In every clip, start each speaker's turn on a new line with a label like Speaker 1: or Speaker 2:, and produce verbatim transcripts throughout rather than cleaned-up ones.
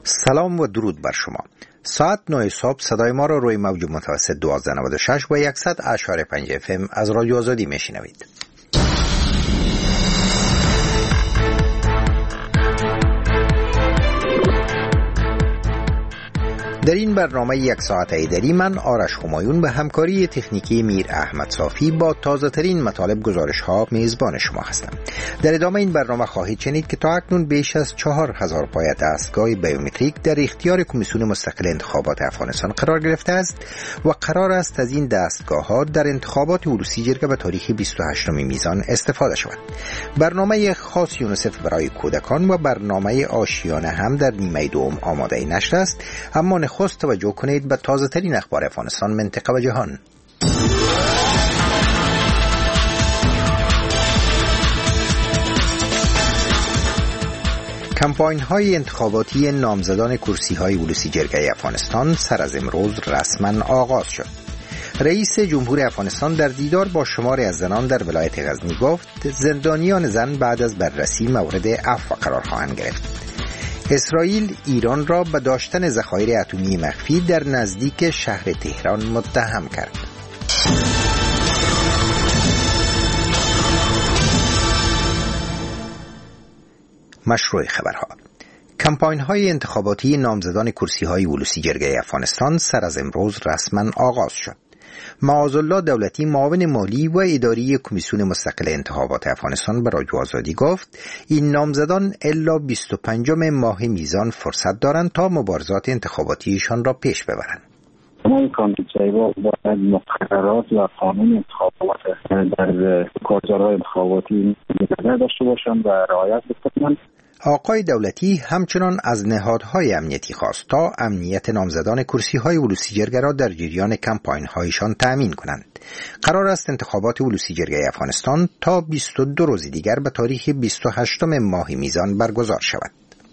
Speaker 1: سلام و درود بر شما. ساعت نه صبح صدای ما را روی موج متوسط دوازده نود و شش و صد اشاره پنج اف ام از رادیو آزادی میشنوید. در این برنامه یک ساعت ایدری من آرش همایون به همکاری تکنیکی میر احمد صافی با تازه ترین مطالب گزارش ها میزبان شما هستم. در ادامه این برنامه خواهید شنید که تا اکنون بیش از چهار هزار پای دستگاه بیومتریک در اختیار کمیسیون مستقل انتخابات افغانستان قرار گرفته است و قرار است از این دستگاه ها در انتخابات عروسی جرگه به تاریخ بیست و هشتم میزان استفاده شود. برنامه خاص یونیسف برای کودکان و برنامه آشیانه هم در نیمه دوم آماده نشر است، اما نخست توجه کنید به تازه ترین اخبار افغانستان، منطقه و جهان. کمپاین های انتخاباتی نامزدان کرسی های عروسی جرگه افغانستان سر از امروز رسما آغاز شد. رئیس جمهور افغانستان در دیدار با شماری از زنان در ولایت غزنی گفت زندانیان زن بعد از بررسی مورد عفو قرار خواهند گرفت. اسرائیل ایران را به داشتن ذخایر اتمی مخفی در نزدیک شهر تهران متهم کرد. مشروع خبرها. کمپاین های انتخاباتی نامزدان کرسی های عروسی جرگه افغانستان سر از امروز رسما آغاز شد. معاذالله دولتی معاون مالی و اداری کمیسیون مستقل انتخابات افغانستان به رادیو آزادی گفت این نامزدان الا بیست و پنجم ماه میزان فرصت دارند تا مبارزات انتخاباتیشان را پیش ببرند.
Speaker 2: تمام کاندیداها باید مقررات و قانون انتخابات در کارزارهای انتخاباتی نظر داشته باشند و رعایت بکنند.
Speaker 1: آقای دولتی همچنان از نهادهای امنیتی خواست تا امنیت نامزدان کرسی‌های عروسی جرگه را در جریان کمپاین‌هایشان تأمین کنند. قرار است انتخابات عروسی جرگه افغانستان تا بیست و دو روز دیگر به تاریخ بیست و هشتم ماه میزان برگزار شود.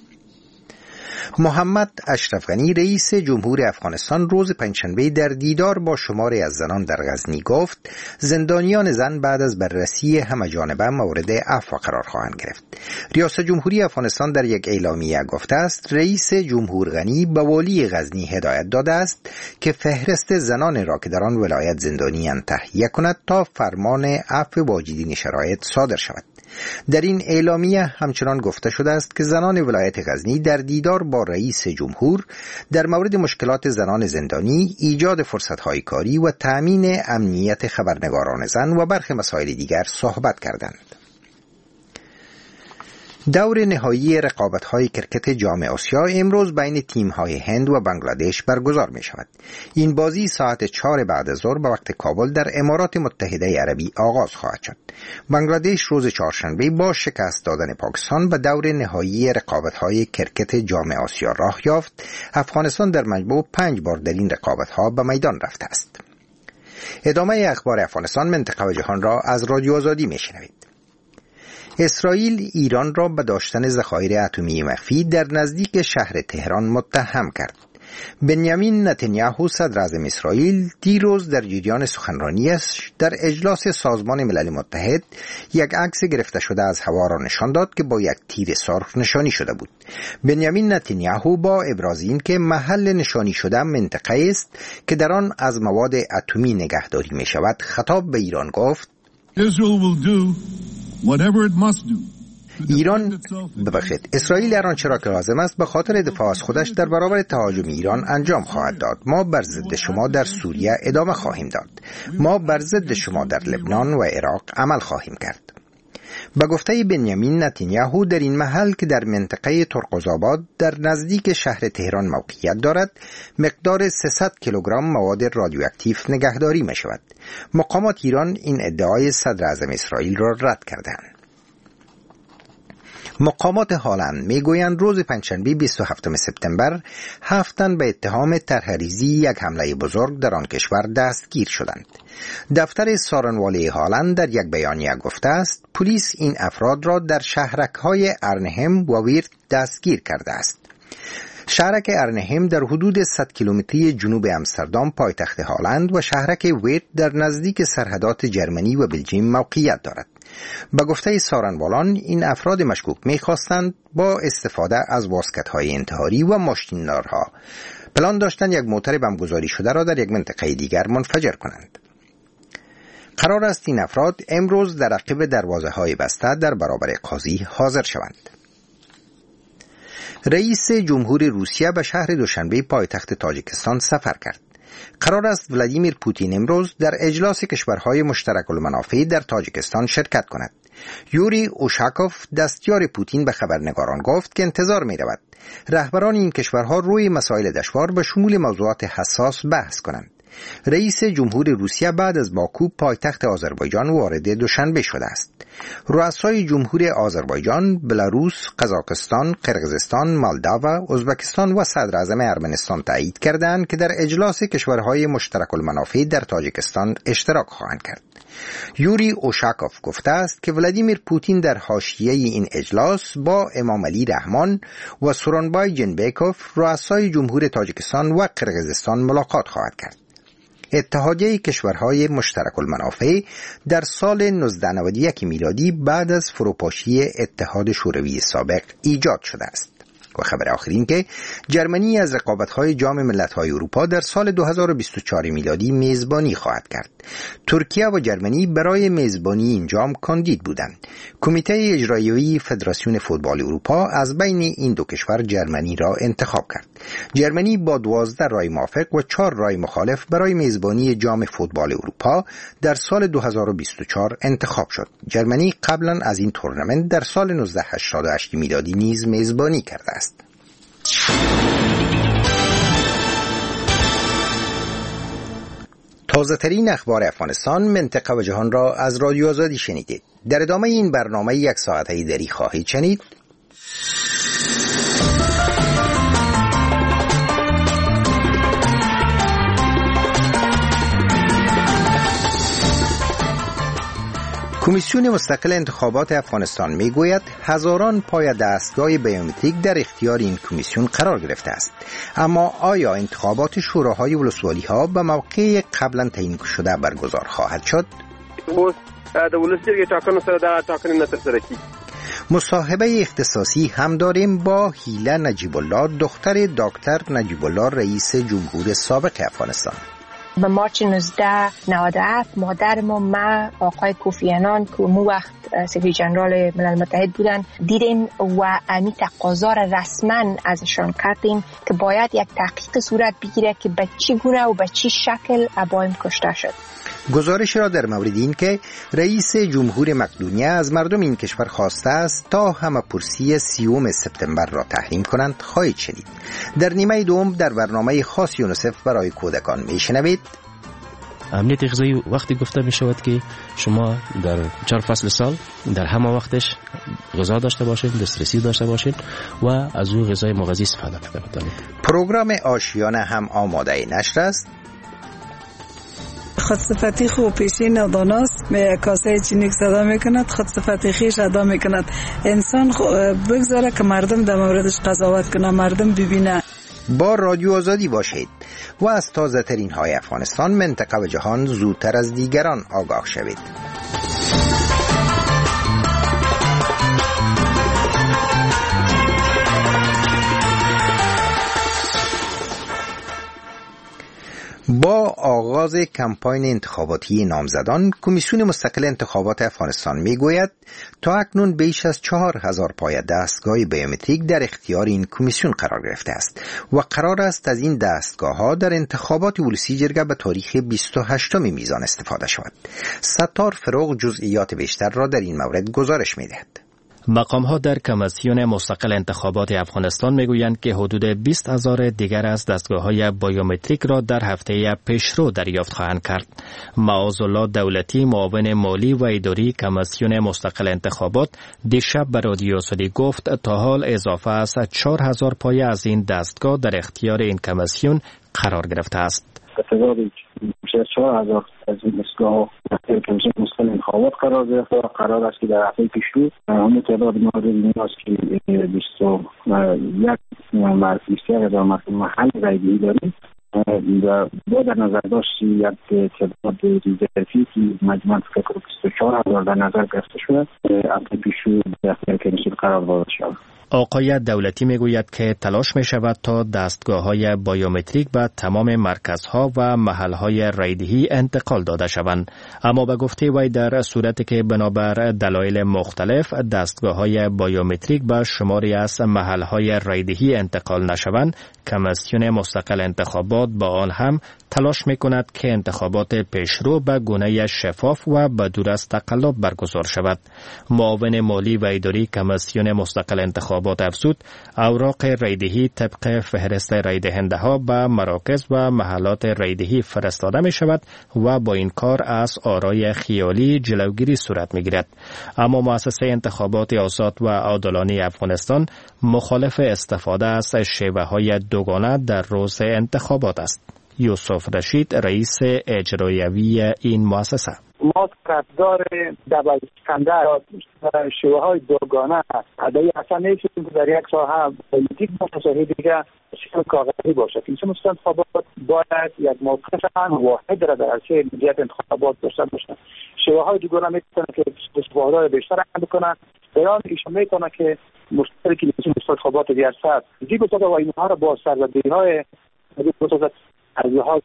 Speaker 1: محمد اشرف غنی رئیس جمهور افغانستان روز پنجشنبه در دیدار با شماری از زنان در غزنی گفت زندانیان زن بعد از بررسی همه‌جانبه مورد عفو قرار خواهند گرفت. ریاست جمهوری افغانستان در یک اعلامیه گفته است رئیس جمهور غنی به والی غزنی هدایت داده است که فهرست زنان را که در آن ولایت زندانی‌اند تهیه کند تا فرمان عفو واجدین شرایط صادر شود. در این اعلامیه همچنان گفته شده است که زنان ولایت غزنی در دیدار با رئیس جمهور در مورد مشکلات زنان زندانی، ایجاد فرصت‌های کاری و تأمین امنیت خبرنگاران زن و برخی مسائل دیگر صحبت کردند. دور نهایی رقابت‌های کرکت جام آسیا امروز بین تیم‌های هند و بنگلادش برگزار می‌شود. این بازی ساعت چهار بعد از ظهر به وقت کابل در امارات متحده عربی آغاز خواهد شد. بنگلادش روز چهارشنبه با شکست دادن پاکستان به دور نهایی رقابت‌های کرکت جام آسیا راه یافت. افغانستان در مجموع پنج بار در این رقابت‌ها به میدان رفته است. ادامه اخبار افغانستان، منطقه و جهان را از رادیو آزادی می‌شنوید. اسرائیل ایران را به داشتن ذخایر اتمی مخفی در نزدیک شهر تهران متهم کرد. بنیامین نتانیاهو صدر اعظم اسرائیل دیروز در جریان سخنرانیش در اجلاس سازمان ملل متحد یک عکس گرفته شده از هوا را نشان داد که با یک تیر سرخ نشانی شده بود. بنیامین نتانیاهو با ابراز این که محل نشانی شده منطقه است که در آن از مواد اتمی نگهداری می شود خطاب به ایران گفت
Speaker 3: Israel will do whatever it must do.
Speaker 1: ایران ببخشید اسرائیل هر آنچه را که لازم است به خاطر دفاع از خودش در برابر تهاجم ایران انجام خواهد داد. ما بر ضد شما در سوریه ادامه خواهیم داد. ما بر ضد شما در لبنان و عراق عمل خواهیم کرد. به گفته بنیامین نتانیاهو در این محل که در منطقه ترقزآباد در نزدیک شهر تهران موقعیت دارد مقدار سیصد کیلوگرم مواد رادیواکتیو نگهداری می شود. مقامات ایران این ادعای صدر اعظم اسرائیل را رد کردند. مقامات هالند میگویند روز پنجشنبه بیست و هفتم سپتامبر هفت تن به اتهام طرح‌ریزی یک حمله بزرگ در آن کشور دستگیر شدند. دفتر سارنوالی هالند در یک بیانیه گفته است پلیس این افراد را در شهرک‌های ارنهم و ویرت دستگیر کرده است. شهرک ارنهم در حدود صد کیلومتری جنوب امستردام پایتخت هالند و شهرک ویرت در نزدیک سرحدات جرمنی و بلژیم موقعیت دارد. به گفته سارنوالان این افراد مشکوک می‌خواستند با استفاده از واسکت‌های انتحاری و ماشین‌دارها پلان داشتند یک موتر بمبگذاری شده را در یک منطقه دیگر منفجر کنند. قرار است این افراد امروز در عقب دروازه‌های بسته در برابر قاضی حاضر شوند. رئیس جمهور روسیه به شهر دوشنبه پایتخت تاجیکستان سفر کرد. قرار است ولادیمیر پوتین امروز در اجلاس کشورهای مشترک المنافع در تاجیکستان شرکت کند. یوری اوشاکوف دستیار پوتین به خبرنگاران گفت که انتظار می رود رهبران این کشورها روی مسائل دشوار به شمول موضوعات حساس بحث کنند. رئیس جمهور روسیه بعد از باکو پایتخت آذربایجان وارد دوشنبه شده است. رؤسای جمهور آذربایجان، بلاروس، قزاقستان، قرقیزستان، مالداوا، ازبکستان و صدر اعظم ارمنستان تایید کردند که در اجلاس کشورهای مشترک المنافع در تاجیکستان اشتراک خواهند کرد. یوری اوشاکوف گفته است که ولادیمیر پوتین در حاشیه این اجلاس با امام علی رحمان و سورونبای جنبیکوف رؤسای جمهور تاجیکستان و قرقیزستان ملاقات خواهد کرد. اتحادیه کشورهای مشترک المنافع در سال نوزده نود و یک میلادی بعد از فروپاشی اتحاد شوروی سابق ایجاد شده است. و خبر آخر این که جرمنی از رقابت‌های جام ملت‌های اروپا در سال دو هزار و بیست و چهار میلادی میزبانی خواهد کرد. ترکیه و جرمنی برای میزبانی این جام کاندید بودند. کمیته اجرایی فدراسیون فوتبال اروپا از بین این دو کشور جرمنی را انتخاب کرد. جرمنی با دوازده رای موافق و چهار رای مخالف برای میزبانی جام فوتبال اروپا در سال دو هزار و بیست و چهار انتخاب شد. جرمنی قبلا از این تورنمنت در سال نوزده هشتاد و هشت میلادی نیز میزبانی کرده است. تازه ترین اخبار افغانستان، منطقه و جهان را از رادیو آزادی شنیدید. در ادامه این برنامه یک ساعته دری خواهید شنید. کمیسیون مستقل انتخابات افغانستان میگوید هزاران پای دستگاه بیومتریک در اختیار این کمیسیون قرار گرفته است. اما آیا انتخابات شوراهای ولسوالی‌ها به موقع قبلا تعیین شده برگزار خواهد شد؟ مصاحبه اختصاصی هم داریم با هیله نجیب الله، دختر دکتر نجیب الله رئیس جمهور سابق افغانستان.
Speaker 4: به مارچ نوزده نود و هفت مادر ما ما آقای کوفی عنان که مو وقت سکرتری ژنرال ملل متحد بودن دیدیم و امی تقاضا را رسما ازشان کردیم که باید یک تحقیق صورت بگیره که به چی گونه و به چی شکل ابایم کشته شد.
Speaker 1: گزارش را در مورد این که رئیس جمهور مقدونیه از مردم این کشور خواسته است تا همه پرسی سیوم سپتامبر را تحریم کنند خواهید شنید. در نیمه دوم در برنامه خاص یونیسف برای کودکان میشنوید
Speaker 5: امنیت غذایی وقتی گفته می شود که شما در چهار فصل سال در همه وقتش غذا داشته باشید، دسترسی داشته باشید و از او غذای مغذی استفاده کنید.
Speaker 1: پروگرام آشیانه هم آماده نشر است.
Speaker 6: خودصفتی خوب پیشی ندانست به کاسه چینیک صدا میکند، خودصفتی خیش ادا میکند. انسان بگذاره که مردم در موردش قضاوت کنه، مردم ببینه.
Speaker 1: با رادیو آزادی باشید و از تازه ترین های افغانستان، منطقه و جهان زودتر از دیگران آگاه شوید. با آغاز کمپاین انتخاباتی نامزدان، کمیسیون مستقل انتخابات افغانستان میگوید تا اکنون بیش از چهار هزار پای دستگاه بیومتریک در اختیار این کمیسیون قرار گرفته است و قرار است از این دستگاه ها در انتخابات ولسی جرگه به تاریخ بیست و هشتم میزان استفاده شود. ستار فروغ جزئیات بیشتر را در این مورد گزارش میدهد.
Speaker 5: مقام‌ها در کمیسیون مستقل انتخابات افغانستان میگویند که حدود بیست هزار دیگر از دستگاه‌های بیومتریک را در هفته پیشرو دریافت خواهند کرد. معاذالله دولتی، معاون مالی و اداری کمیسیون مستقل انتخابات، دیشب به رادیو آزادی گفت تا حال اضافه از چهار هزار پایه از این دستگاه در اختیار این کمیسیون قرار گرفته است.
Speaker 2: بیش از چهار هزار از این دستگاه در کمیسیون مستقل انتخابات قرار گرفته و قرار است که در هفته پیشرو همون تعداد مورد این است که بیست و یک هزار مردم محل رایگیری داریم و با در نظر داشت یک تعداد ریزرفی که مجموعاً فکر بیست و چهار هزار در نظر گرفته شده هفته پیشو در اختیار کنشی قرار داده شد.
Speaker 5: آقای دولتی میگوید که تلاش می شود تا دستگاه های بایومتریک به تمام مرکزها و محلهای رایدهی انتقال داده شوند، اما به گفته وی در صورتی که بنابر دلایل مختلف دستگاه های بایومتریک به شماری از محلهای رایدهی انتقال نشوند، کمیسیون مستقل انتخابات با آن هم تلاش می کند که انتخابات پیشرو به گونه شفاف و بدون از تقلب برگزار شود. معاون مالی و اداری کمیسیون مستقل انتخابات افزود اوراق رایدهی طبق فهرست رایدهنده ها به مراکز و محلات رایدهی فرستاده می شود و با این کار از آرای خیالی جلوگیری صورت می گیرد. اما مؤسسه انتخابات آزاد و عادلانه افغانستان مخالف استفاده از شیوه های دوگانه در روز انتخابات است. یوسف رشید رئیس اجرایوی این مؤسسه:
Speaker 7: ما طرفدار دبستنده شیوه های دوگانه است. اصلا نیست در یک ساحه پلیتیک باشه ساحه دیگه شیوه کاغذی باشه. کمیسیون مستقل انتخابات باید یک موقف واحد را در عرصه مدیریت انتخابات داشته باشه. شیوه های دوگانه میتونه که استفاده بیشتر بکنه. بیان ایشون میکنه که مشترک کمیسیون مستقل انتخابات ریاست دیگه بسازه و اینها را با سرزدهی‌های بسازه از لحاظ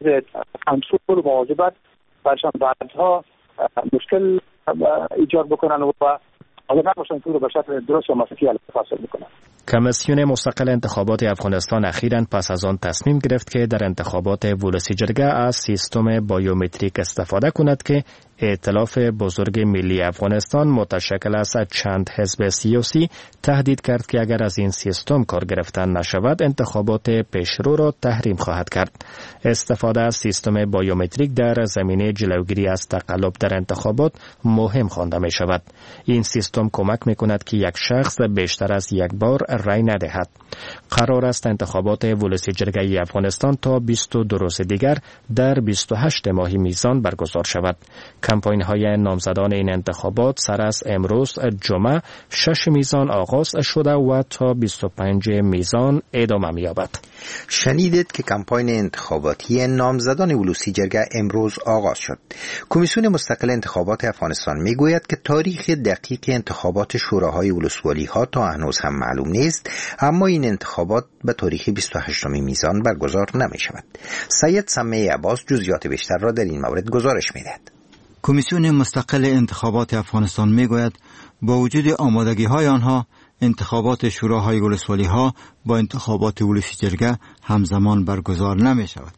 Speaker 7: کنترل و مواظبت برشان بعدها مشکل ایجاد بکنن و اگر نباشن که رو به شکل درست و مسئولی حاصل بکنن.
Speaker 5: کمیسیون مستقل انتخابات افغانستان اخیراً پس از آن تصمیم گرفت که در انتخابات ولسی جرگه از سیستم بایومتریک استفاده کند که ائتلاف بزرگ ملی افغانستان متشکل از چند حزب سیاسی تهدید کرد که اگر از این سیستم کار گرفتن نشود انتخابات پیشرو را تحریم خواهد کرد. استفاده از سیستم بایومتریک در زمینه جلوگیری از تقلب در انتخابات مهم خوانده می شود. این سیستم کمک می کند که یک شخص بیشتر از یک بار رای ندهد. قرار است انتخابات ولسی جرگه افغانستان تا بیست و دو روز دیگر در بیست و هشت ماه میزان برگزار شود. کمپاین های نامزدان این انتخابات سر از امروز جمعه شش میزان آغاز شده و تا بیست و پنج میزان ادامه می‌یابد.
Speaker 1: شنیدید که کمپاین انتخاباتی نامزدان ولسی جرگه امروز آغاز شد. کمیسیون مستقل انتخابات افغانستان میگوید که تاریخ دقیق انتخابات شوراهای ولسوالی ها تا هنوز هم معلوم نیست، اما این انتخابات به تاریخ بیست و هشتم میزان برگزار نمی شود. سید سمیع عباس جزئیات بیشتر را در این مورد گزارش می‌دهد.
Speaker 8: کمیسیون مستقل انتخابات افغانستان میگوید با وجود آمادگی های آنها انتخابات شوراهای ولسوالی ها با انتخابات ولسی جرگه همزمان برگزار نمی شود.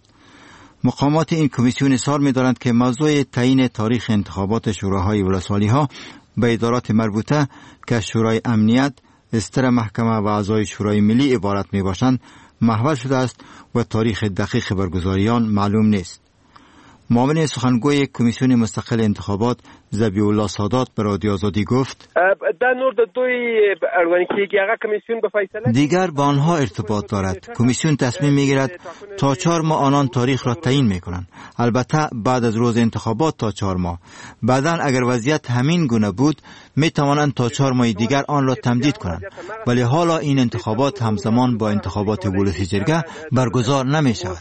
Speaker 8: مقامات این کمیسیون اصرار می دارند که موضوع تعیین تاریخ انتخابات شوراهای ولسوالی ها به ادارات مربوطه که شورای امنیت، استر محکمه و اعضای شورای ملی عبارت می باشند محول شده است و تاریخ دقیق برگزاری آن معلوم نیست. معاون سخنگوی کمیسیون مستقل انتخابات ذبیح الله سادات به رادیو آزادی گفت دیگر با آنها ارتباط دارد. کمیسیون تصمیم میگیرد تا چهار ماه آنان تاریخ را تعیین میکنند، البته بعد از روز انتخابات تا چهار ماه. بعداً اگر وضعیت همین گونه بود میتوانند تا چهار ماه دیگر آن را تمدید کنند، ولی حالا این انتخابات همزمان با انتخابات ولسی جرگه برگزار نمی شود.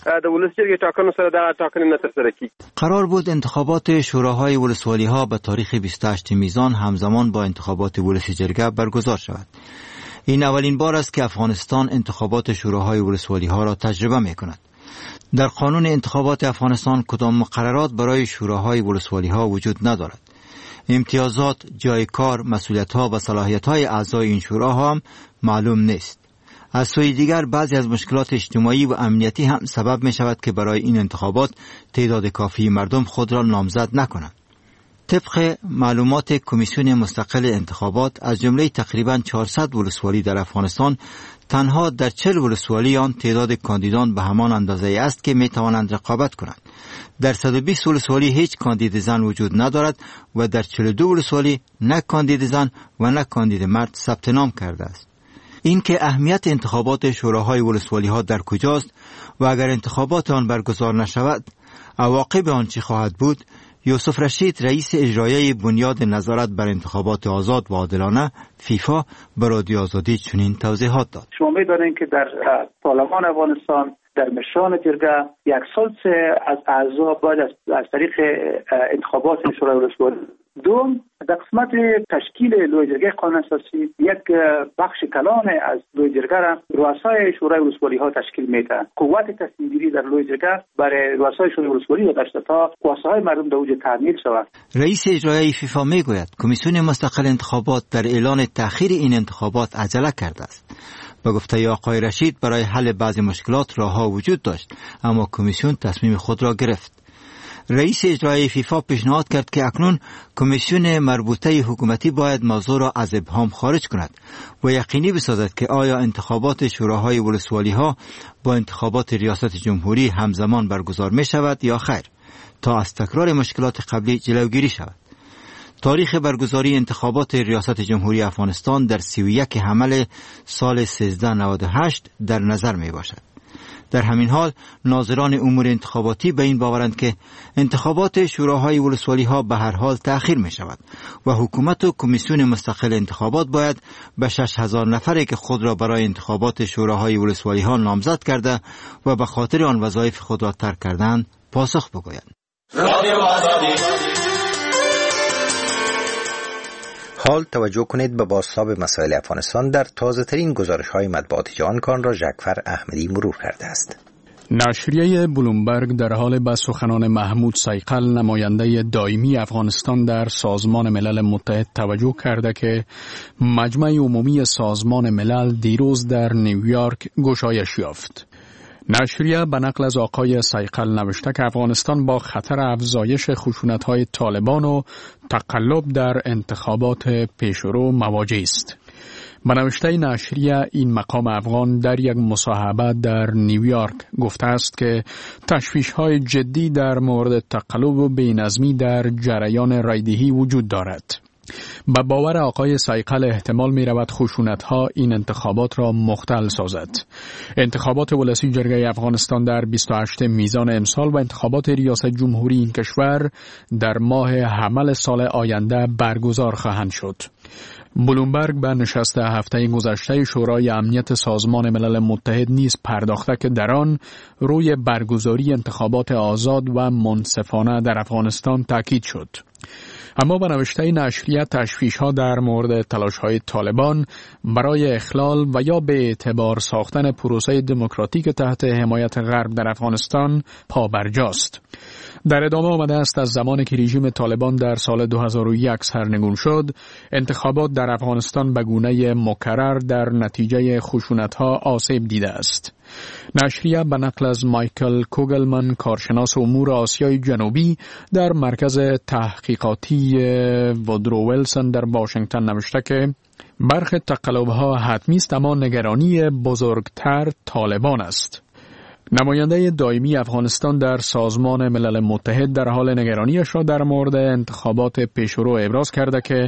Speaker 8: قرار بود انتخابات شوراهای ولسوالی ها به تاریخ بیست و هشت میزان همزمان با انتخابات ولسی جرگه برگزار شود. این اولین بار است که افغانستان انتخابات شوراهای ولسوالی ها را تجربه می کند. در قانون انتخابات افغانستان کدام مقررات برای شوراهای ولسوالی ها وجود ندارد. امتیازات، جای کار، مسئولیت ها و صلاحیت های اعضای این شوراها هم معلوم نیست. از سوی دیگر بعضی از مشکلات اجتماعی و امنیتی هم سبب می شود که برای این انتخابات تعداد کافی مردم خود را نامزد نکنند. طبق معلومات کمیسیون مستقل انتخابات از جمله تقریباً چهارصد ولسوالی در افغانستان تنها در چهل ولسوالی آن تعداد کاندیدان به همان اندازه است که می توانند رقابت کنند. در صد و بیست ولسوالی هیچ کاندید زن وجود ندارد و در چهل و دو ولسوالی نه کاندید زن و نه کاندید مرد ثبت نام کرده است. این که اهمیت انتخابات شوراهای ولسوالی ها در کجاست و اگر انتخابات آن برگزار نشود عواقب آن چه خواهد بود، یوسف رشید رئیس اجرایی بنیاد نظارت بر انتخابات آزاد و عادلانه فیفا به رادیو آزادی چنین توضیحات داد.
Speaker 7: شما می‌دانید که در پارلمان افغانستان در مشان جرگه یک سال از اعضا باید از طریق انتخابات شورای ولسوالی. دوم، در قسمت تشکیل لوی جرگه قانون اساسی یک بخش کلان از لوی جرگه را رؤسای شورای ولسوالی ها تشکیل میده. قوت تصمیم گیری در لوی جرگه برای رؤسای شورای ولسوالی داشته تا خواسته های مردم در اوج تعمیل شود.
Speaker 8: رئیس اجرایی فیفا میگوید کمیسیون مستقل انتخابات در اعلان تأخیر این انتخابات عجله کرده است. به گفته آقای رشید برای حل بعضی مشکلات راهها وجود داشت، اما کمیسیون تصمیم خود را گرفت. رئیس اجرایی فیفا پیشنهاد کرد که اکنون کمیسیون مربوطه حکومتی باید موضوع را از ابهام خارج کند و یقینی بسازد که آیا انتخابات شوراهای ولسوالی ها با انتخابات ریاست جمهوری همزمان برگزار می شود یا خیر، تا از تکرار مشکلات قبلی جلوگیری شود. تاریخ برگزاری انتخابات ریاست جمهوری افغانستان در سی و یک حمل سال سیزده نود و هشت در نظر می باشد. در همین حال ناظران امور انتخاباتی به این باورند که انتخابات شوراهای ولسوالی ها به هر حال تأخیر می شود و حکومت و کمیسیون مستقل انتخابات باید به شش هزار نفری که خود را برای انتخابات شوراهای ولسوالی ها نامزد کرده و به خاطر آن وظایف خود را ترک کردند پاسخ بگویند.
Speaker 1: حال توجه کنید به بازتاب مسائل افغانستان در تازه ترین گزارش های مطبوعاتی جهان کان را ژکفر احمدی مرور کرده است.
Speaker 9: نشریه بلومبرگ در حال به سخنان محمود صیقل نماینده دائمی افغانستان در سازمان ملل متحد توجه کرده که مجمع عمومی سازمان ملل دیروز در نیویورک گشایش یافت. نشریه به نقل از آقای صیقل نوشته که افغانستان با خطر افزایش خشونت‌های طالبان و تقلب در انتخابات پیشرو مواجه است. به نوشته نشریه این مقام افغان در یک مصاحبه در نیویورک گفته است که تشویش‌های جدی در مورد تقلب و بی‌نظمی در جریان رایدهی وجود دارد. به باور آقای صیقل احتمال می رود خشونت ها این انتخابات را مختل سازد. انتخابات ولسی جرگه افغانستان در بیست و هشتم میزان امسال و انتخابات ریاست جمهوری این کشور در ماه حمل سال آینده برگزار خواهند شد. بلومبرگ به نشست هفته گذشته شورای امنیت سازمان ملل متحد نیز پرداخته که در آن روی برگزاری انتخابات آزاد و منصفانه در افغانستان تاکید شد. اما به نوشته نشریه تشویش‌ها در مورد تلاش‌های طالبان برای اخلال و یا به اعتبار ساختن پروسه دموکراتیک تحت حمایت غرب در افغانستان پابرجاست. در ادامه آمده است از زمانی که رژیم طالبان در سال دو هزار و یک سرنگون شد، انتخابات در افغانستان به گونه مکرر در نتیجه خشونت‌ها آسیب دیده است. نشریه به نقل از مایکل کوگلمن کارشناس امور آسیای جنوبی در مرکز تحقیقاتی وودرو ویلسون در واشنگتن نوشته که برخی تقلب‌ها حتمی است اما نگرانی بزرگتر طالبان است. نماینده دائمی افغانستان در سازمان ملل متحد در حال نگرانیش را در مورد انتخابات پیشرو ابراز کرده که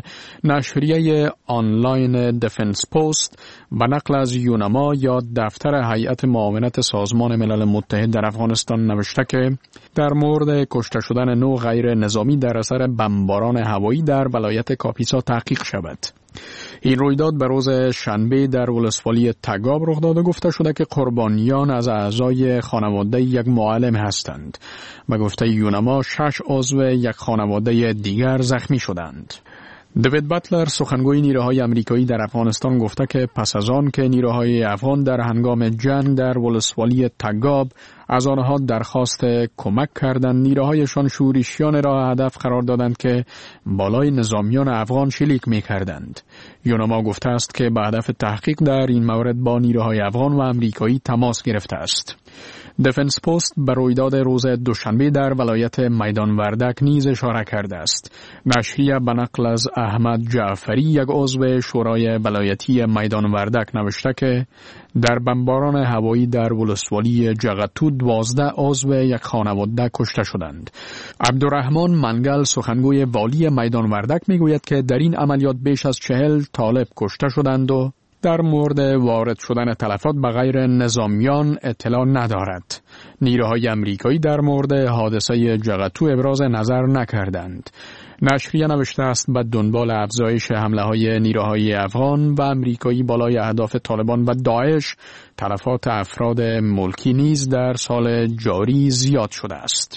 Speaker 9: نشریه آنلاین دفنس پست به نقل از یونما یا دفتر هیئت معاونت سازمان ملل متحد در افغانستان نوشته که در مورد کشته شدن نو غیر نظامی در اثر بمباران هوایی در ولایت کاپیسا تحقیق شود. این رویداد به روز شنبه در ولسوالی تگاب رخ داده. گفته شده که قربانیان از اعضای خانواده یک معلم هستند. به گفته یونما شش عضو یک خانواده دیگر زخمی شدند. دیوید باتلر سخنگوی نیروهای آمریکایی در افغانستان گفته که پس از آن که نیروهای افغان در هنگام جنگ در ولسوالی تگاب از آنها درخواست کمک کردند، نیروهایشان شورشیان را هدف قرار دادند که بالای نظامیان افغان شلیک می کردند. یونما گفته است که به هدف تحقیق در این مورد با نیروهای افغان و آمریکایی تماس گرفته است. دفنس پست به رویداد روز دوشنبه در ولایت میدان وردک نیز اشاره کرده است. نشریه به نقل از احمد جعفری یک عضو شورای ولایتی میدان وردک نوشته که در بمباران هوایی در ولسوالی جغتو دوازده عضو یک خانواده کشته شدند. عبدالرحمن منگل سخنگوی والی میدان وردک میگوید که در این عملیات بیش از چهل طالب کشته شدند و در مورد وارد شدن تلفات به غیر نظامیان اطلاع ندارد. نیروهای امریکایی در مورد حادثه جغتو ابراز نظر نکردند. نشریه نوشته است به دنبال افزایش حمله های نیروهای افغان و امریکایی بالای اهداف طالبان و داعش، تلفات افراد ملکی نیز در سال جاری زیاد شده است.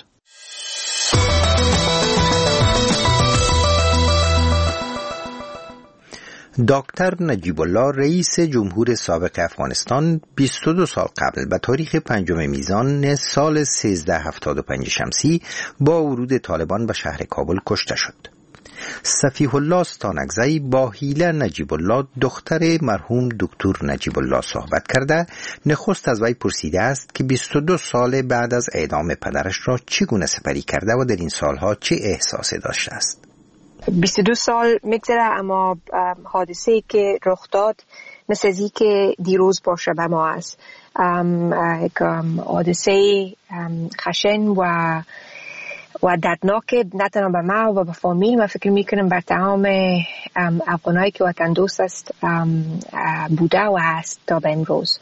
Speaker 1: دکتر نجیب الله رئیس جمهور سابق افغانستان بیست و دو سال قبل به تاریخ پنجم میزان سال سیزده هفتاد و پنج شمسی با ورود طالبان به شهر کابل کشته شد. صفیح الله ستانکزی با حیله نجیب الله دختر مرحوم دکتر نجیب الله صحبت کرده نخست از وی پرسیده است که بیست و دو سال بعد از اعدام پدرش را چگونه سپری کرده و در این سالها چه احساسی داشته است.
Speaker 4: بیست و دو سال میگذره اما حادثه که رخ داد مثل ازی که دیروز باشه به ما است. یک حادثه خشن و و دردناک نه تنها به ما و به فامیل، من فکر میکنم بر تمام افغانایی که وطن دوست است بوده و هست تا به امروز.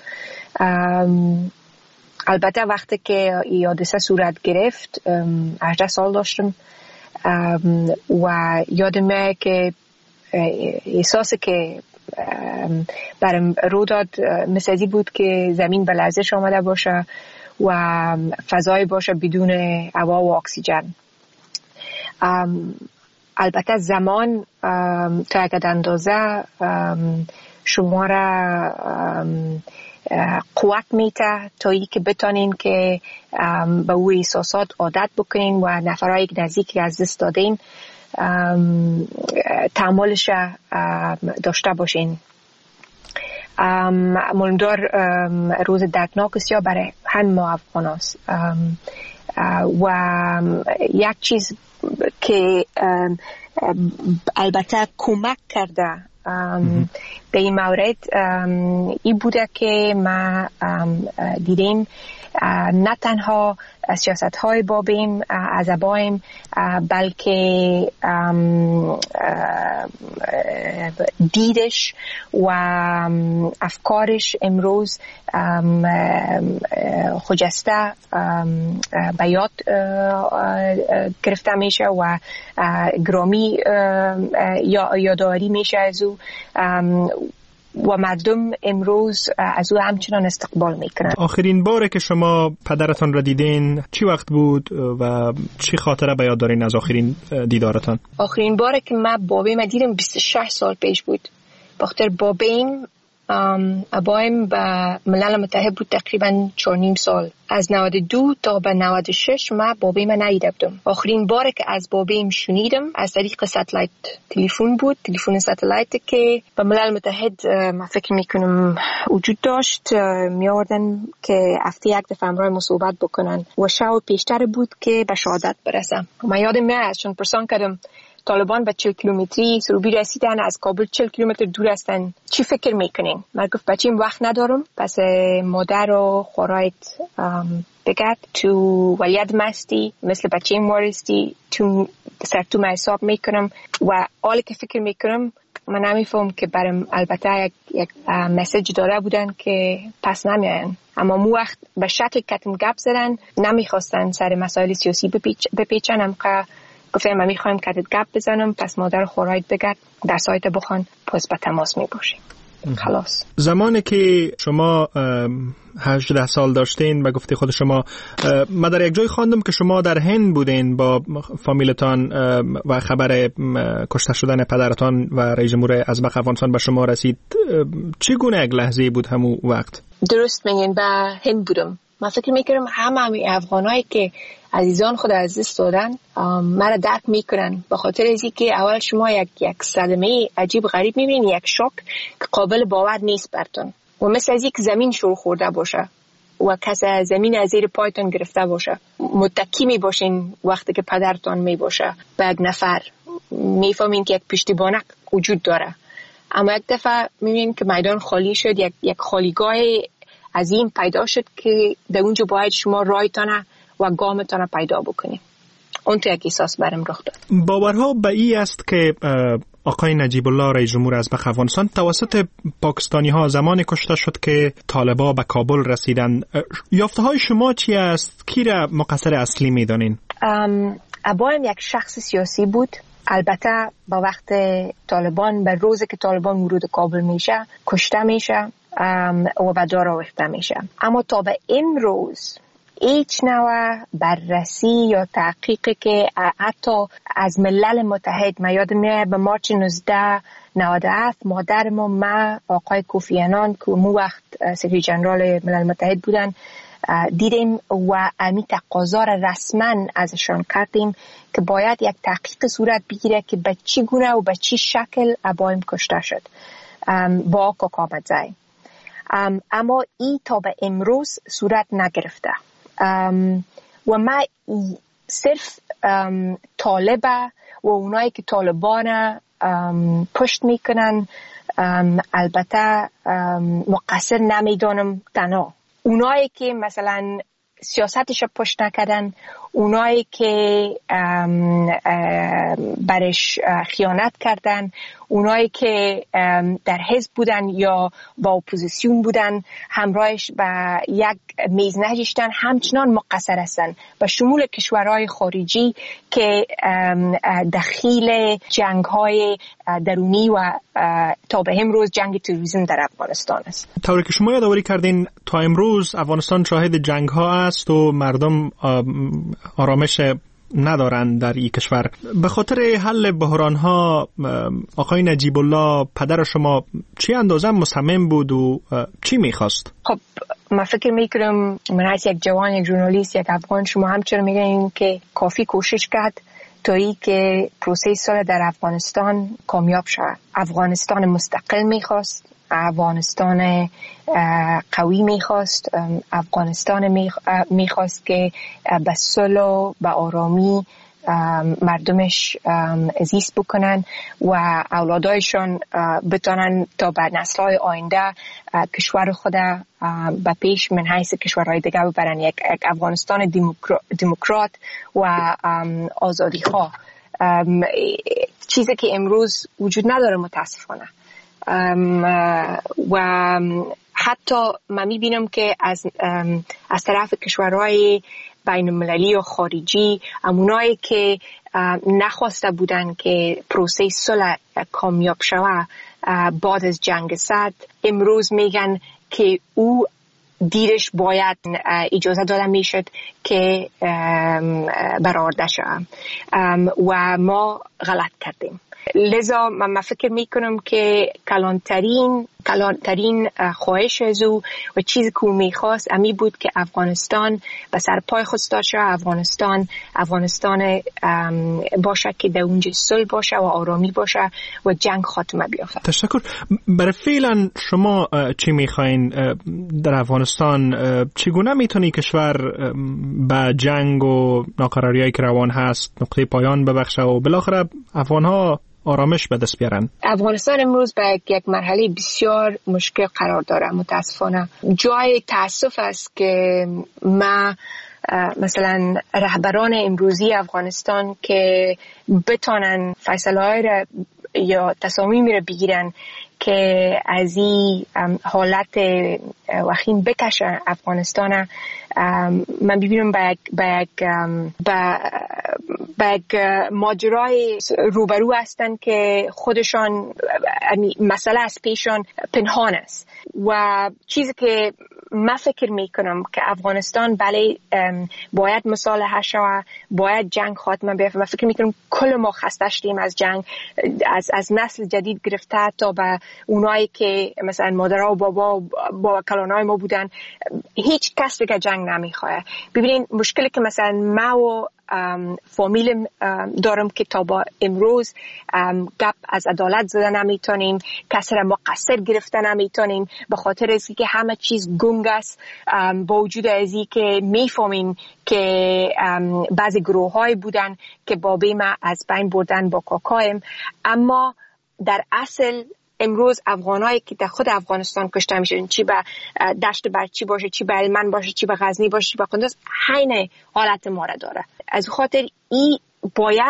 Speaker 4: البته وقتی که این حادثه صورت گرفت هجده سال داشتم و یادمه که احساسی که برم رو داد مثل ازی بود که زمین به لرزش آمده باشه و فضای باشه بدون هوا و اکسیژن. البته زمان تا یک اندازه شما را قوت میته تا ای که بتانین که به او احساسات عادت بکنین و نفرایی که نزدیکی از دست دادین تحملش داشته باشین. مولمدار روز دردناک است یا برای همه ما افغان است و یک چیز که البته کمک کرده به این مورد این بوده که ما دیدیم نه تنها سیاست های بابیم عذابایم بلکه دیدش و افکارش امروز خجسته به یاد گرفته میشه و گرامی یادآوری میشه از او و مردم امروز از او همچنان استقبال میکنن.
Speaker 10: آخرین باره که شما پدرتان را دیدین چی وقت بود و چی خاطره به یاد دارین از آخرین دیدارتان؟
Speaker 4: آخرین باره که من بابیم دیدم بیست و شش سال پیش بود. بخاطر بابیم ابایم به ملل متحد بود تقریبا چهار نیم سال. از نود و دو تا به نود و شش من بابیم ندیده بودم. آخرین باره که از بابیم شنیدم از طریق ساتلایت تلفن بود، تلفن ساتلایت که به ملل متحد من فکر میکنم وجود داشت، می آوردن که هفته یک دفعه همراه ما صحبت بکنن و شب پیشتر بود که به شهادت برسم. من یادم میاد چون پرسان کردم طالبان به چهل کیلومتری سروبی رسیدن، از کابل چهل کیلومتر دور هستن، چی فکر میکنین؟ من گفت بچیم وقت ندارم، پس مادر و خورایت بگرد تو ولیت مستی مثل بچیم وارستی تو سر تو من حساب میکنم و حالی که فکر میکنم من نمیفهم که برام البته یک, یک مسیج داره بودن که پس نمیاین، اما مو وقت به شکل کتم گپ زدن، نمیخواستن سر مسائل سیاسی بپیچ بپیچن. هم که گفتم من میخوایم کتت گپ بزنم، پس مادر خورایت بگرد در سایت بخوان، پس به تماس میباشیم. خلاص
Speaker 10: زمانی که شما هجده سال داشتین و گفته خود شما، من در یک جای خواندم که شما در هند بودین با فامیلتان و خبر کشته شدن پدرتان و رئیس جمهور ازبق افغانستان به شما رسید. چگونه یک لحظه بود همون وقت؟
Speaker 4: درست میگین، به هند بودم. من فکر میکنم همه همی افغانایی که عزیزان خود از دست دادن مرا درک میکنن، به خاطر ازی که اول شما یک یک صدمه عجیب غریب میبینین، یک شوک که قابل باور نیست براتون و مثل از یک زمین شور خورده باشه و کس زمین از زیر پایتون گرفته باشه. متکی میباشین وقتی که پدرتان میباشه به یک نفر، میفهمین که یک پشتیبانک وجود داره، اما یک دفعه میبینین که میدان خالی شد، یک یک خالیگاه عظیم پیدا شد که در اونجا باید شما رایتانه و گامتانه پیدا بکنید. اون تو یک احساس برم رخ داد.
Speaker 10: باورها به ای است که آقای نجیب الله رئیس جمهور ازبق افغانستان توسط پاکستانی ها زمانی کشته شد که طالبا به کابل رسیدند. یافته های شما چی است؟ کی را مقصر اصلی میدانین؟
Speaker 4: ابایم یک شخص سیاسی بود. البته با وقت طالبان، به روزی که طالبان ورود کابل میشه کشته میشه و به دار آویخته میشه. اما تا به امروز هیچ نوع بررسی یا تحقیقی که حتی از ملل متحد، من یادم میاد به مارچ نوزده نود و هفت مادر ما ما آقای کوفی عنان که مو وقت سکرتری جنرال ملل متحد بودن دیدیم و امی تقاضا را رسما ازشان کردیم که باید یک تحقیق صورت بگیره که به چی گونه و به چی شکل ابایم کشته شد با کاکامدزی. اما ای تا به امروز صورت نگرفته و ما صرف طالبه و اونایی که طالبان پشت میکنن البته مقصر نمیدانم. تنها اونایی که مثلا سیاستش پشت نکردن، اونایی که برش خیانت کردن، اونایی که در حزب بودن یا با اپوزیسیون بودن همراهش به یک میز نشستن همچنان مقصر هستند، به شمول کشورهای خارجی که دخیل جنگ‌های درونی و تا به امروز جنگ تروریسم در افغانستان است.
Speaker 10: طوری که شما یادآوری کردین تا امروز افغانستان شاهد جنگ‌ها است و مردم آرامش ندارند در این کشور. به خاطر حل بحران‌ها آقای نجیب الله پدر شما چی اندازه مصمم بود و چی می‌خواست؟
Speaker 4: خب من فکر می‌کنم من از یک جوان، یک ژورنالیست، یک افغان، شما همچنان میگین که کافی کوشش کرد تا ای که پروسه صلح در افغانستان کامیاب شود. افغانستان مستقل می‌خواست، افغانستان قوی میخواست، افغانستان میخواست که به صلح و به آرامی مردمش زیست بکنن و اولادایشان بتونن تا به نسل‌های آینده کشور خود به پیش من حیث کشورهای دیگه ببرن. یک افغانستان دموکرات و آزادیخواه، چیزی که امروز وجود نداره متاسفانه. و حتی من میبینم که از از طرف کشورهای بین المللی و خارجی همونایی که نخواسته بودن که پروسه صلح کامیاب شود بعد از جنگ سرد امروز میگن که او دیرش باید اجازه داده میشد که برآورده شود و ما غلط کردیم. لذا من فکر میکنم که کلانترین کلانترین خواهش از او و چیزی که او میخواست امی بود که افغانستان به سر پای خود استاد شه، افغانستان افغانستان باشه که در اونجا صلح باشه و آرامی باشه و جنگ خاتمه بیافته.
Speaker 10: تشکر. برای فعلا شما چی میخواین در افغانستان؟ چگونه میتونی کشور با جنگ و ناقراریایی که روان هست نقطه پایان ببخشه و بالاخره افغانها آرامش به دست بیارن؟
Speaker 4: افغانستان امروز به یک مرحله بسیار مشکل قرار داره. متاسفانه جای تاسف است که ما مثلا رهبران امروزی افغانستان که بتونن فیصله‌های را یا تصامیمی را بگیرن که از این حالت وخیم بکشن افغانستان، من ببینم با یک با یک با یک ماجرای روبرو هستن که خودشان مسئله از پیشان پنهان است و چیزی که من فکر میکنم که افغانستان بله باید مصالحه شود، باید جنگ خاتمه بیافته. من فکر میکنم کل ما خسته شدیم از جنگ، از از نسل جدید گرفته تا به اونایی که مثلا مادرها و بابا با کلانای ما بودن، هیچ کس دیگه جنگ نمیخواد. ببینید مشکلی که مثلا ما و فامیلم دارم که تا با امروز گپ از عدالت زده نمیتونیم، کسی را مقصر گرفته نمیتونیم به خاطر از که همه چیز گنگ است، با وجود از که میفهمیم که بعضی گروه های بودن که بابی ما از بین بردن با کاکایم، اما در اصل امروز افغانایی که در خود افغانستان کشته میشن، چی به دشت برچی باشه، چی به هلمند باشه، چی به غزنی باشه، چی به قندوز، حین حالت ما را داره. از خاطر این باید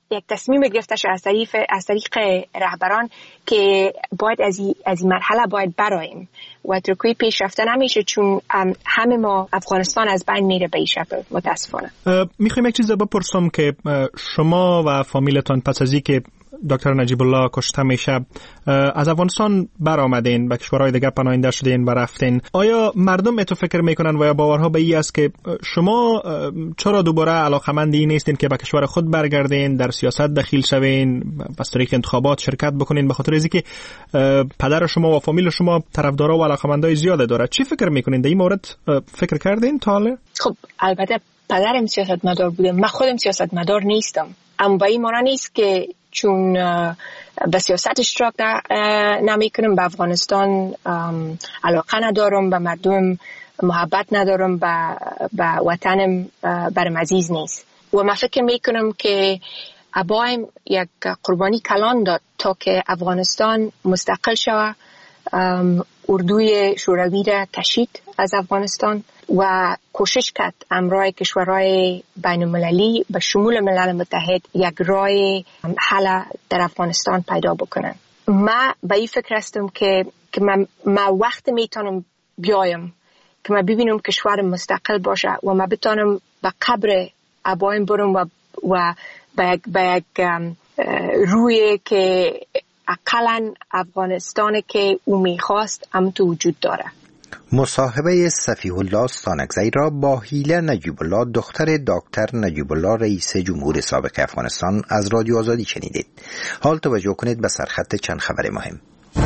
Speaker 4: یک تصمیم گرفته از طریق از طریق رهبران که باید از این از این مرحله باید برایم و ترکیه پیش رفته نمیشه، چون همه ما افغانستان از بین میره به این شکل متاسفانه.
Speaker 10: میخوایم یک چیز بپرسم که شما و فامیلتان پس از اینکه دکتر نجیب الله کشته میشه از افغانستان برآمدین، به کشورهای دیگر پناهنده شدین و رفتین، آیا مردم اتو فکر میکنن و یا باورها به این است که شما چرا دوباره علاقمند این نیستین که به کشور خود برگردین، در سیاست دخیل شوین، از طریق انتخابات شرکت بکنین، به خاطر اینکه پدر شما و فامیل شما طرفدارا و علاقمندای زیاده داره؟ چی فکر میکنین در این مورد؟ فکر کردین تا حالا؟
Speaker 4: خب البته پدرم سیاستمدار بوده، من خودم سیاستمدار نیستم، اما به این معنی نیست که چون به سیاست اشتراک نمی کنم به افغانستان علاقه ندارم، به مردم محبت ندارم، به, به وطنم برم عزیز نیست. و من فکر می کنم که ابایم یک قربانی کلان داد تا که افغانستان مستقل شود، اردوی شوروی را کشید از افغانستان و کوشش کرد امرای کشورهای بین المللی به شمول ملل متحد یک راه حل در افغانستان پیدا بکنن. من به این فکر هستم که که من, من وقت میتونم بیایم که من ببینم کشور مستقل باشه و من بتونم به قبر ابایم برم و و به یک روی که اقلاً افغانستان که او میخواست هم تو وجود داره.
Speaker 1: مصاحبه صفیح الله ستانکزی را با هیله نجیب الله دختر دکتر نجیب الله رئیس جمهور سابق افغانستان از رادیو آزادی شنیدید. حال توجه کنید به سرخط چند خبر مهم.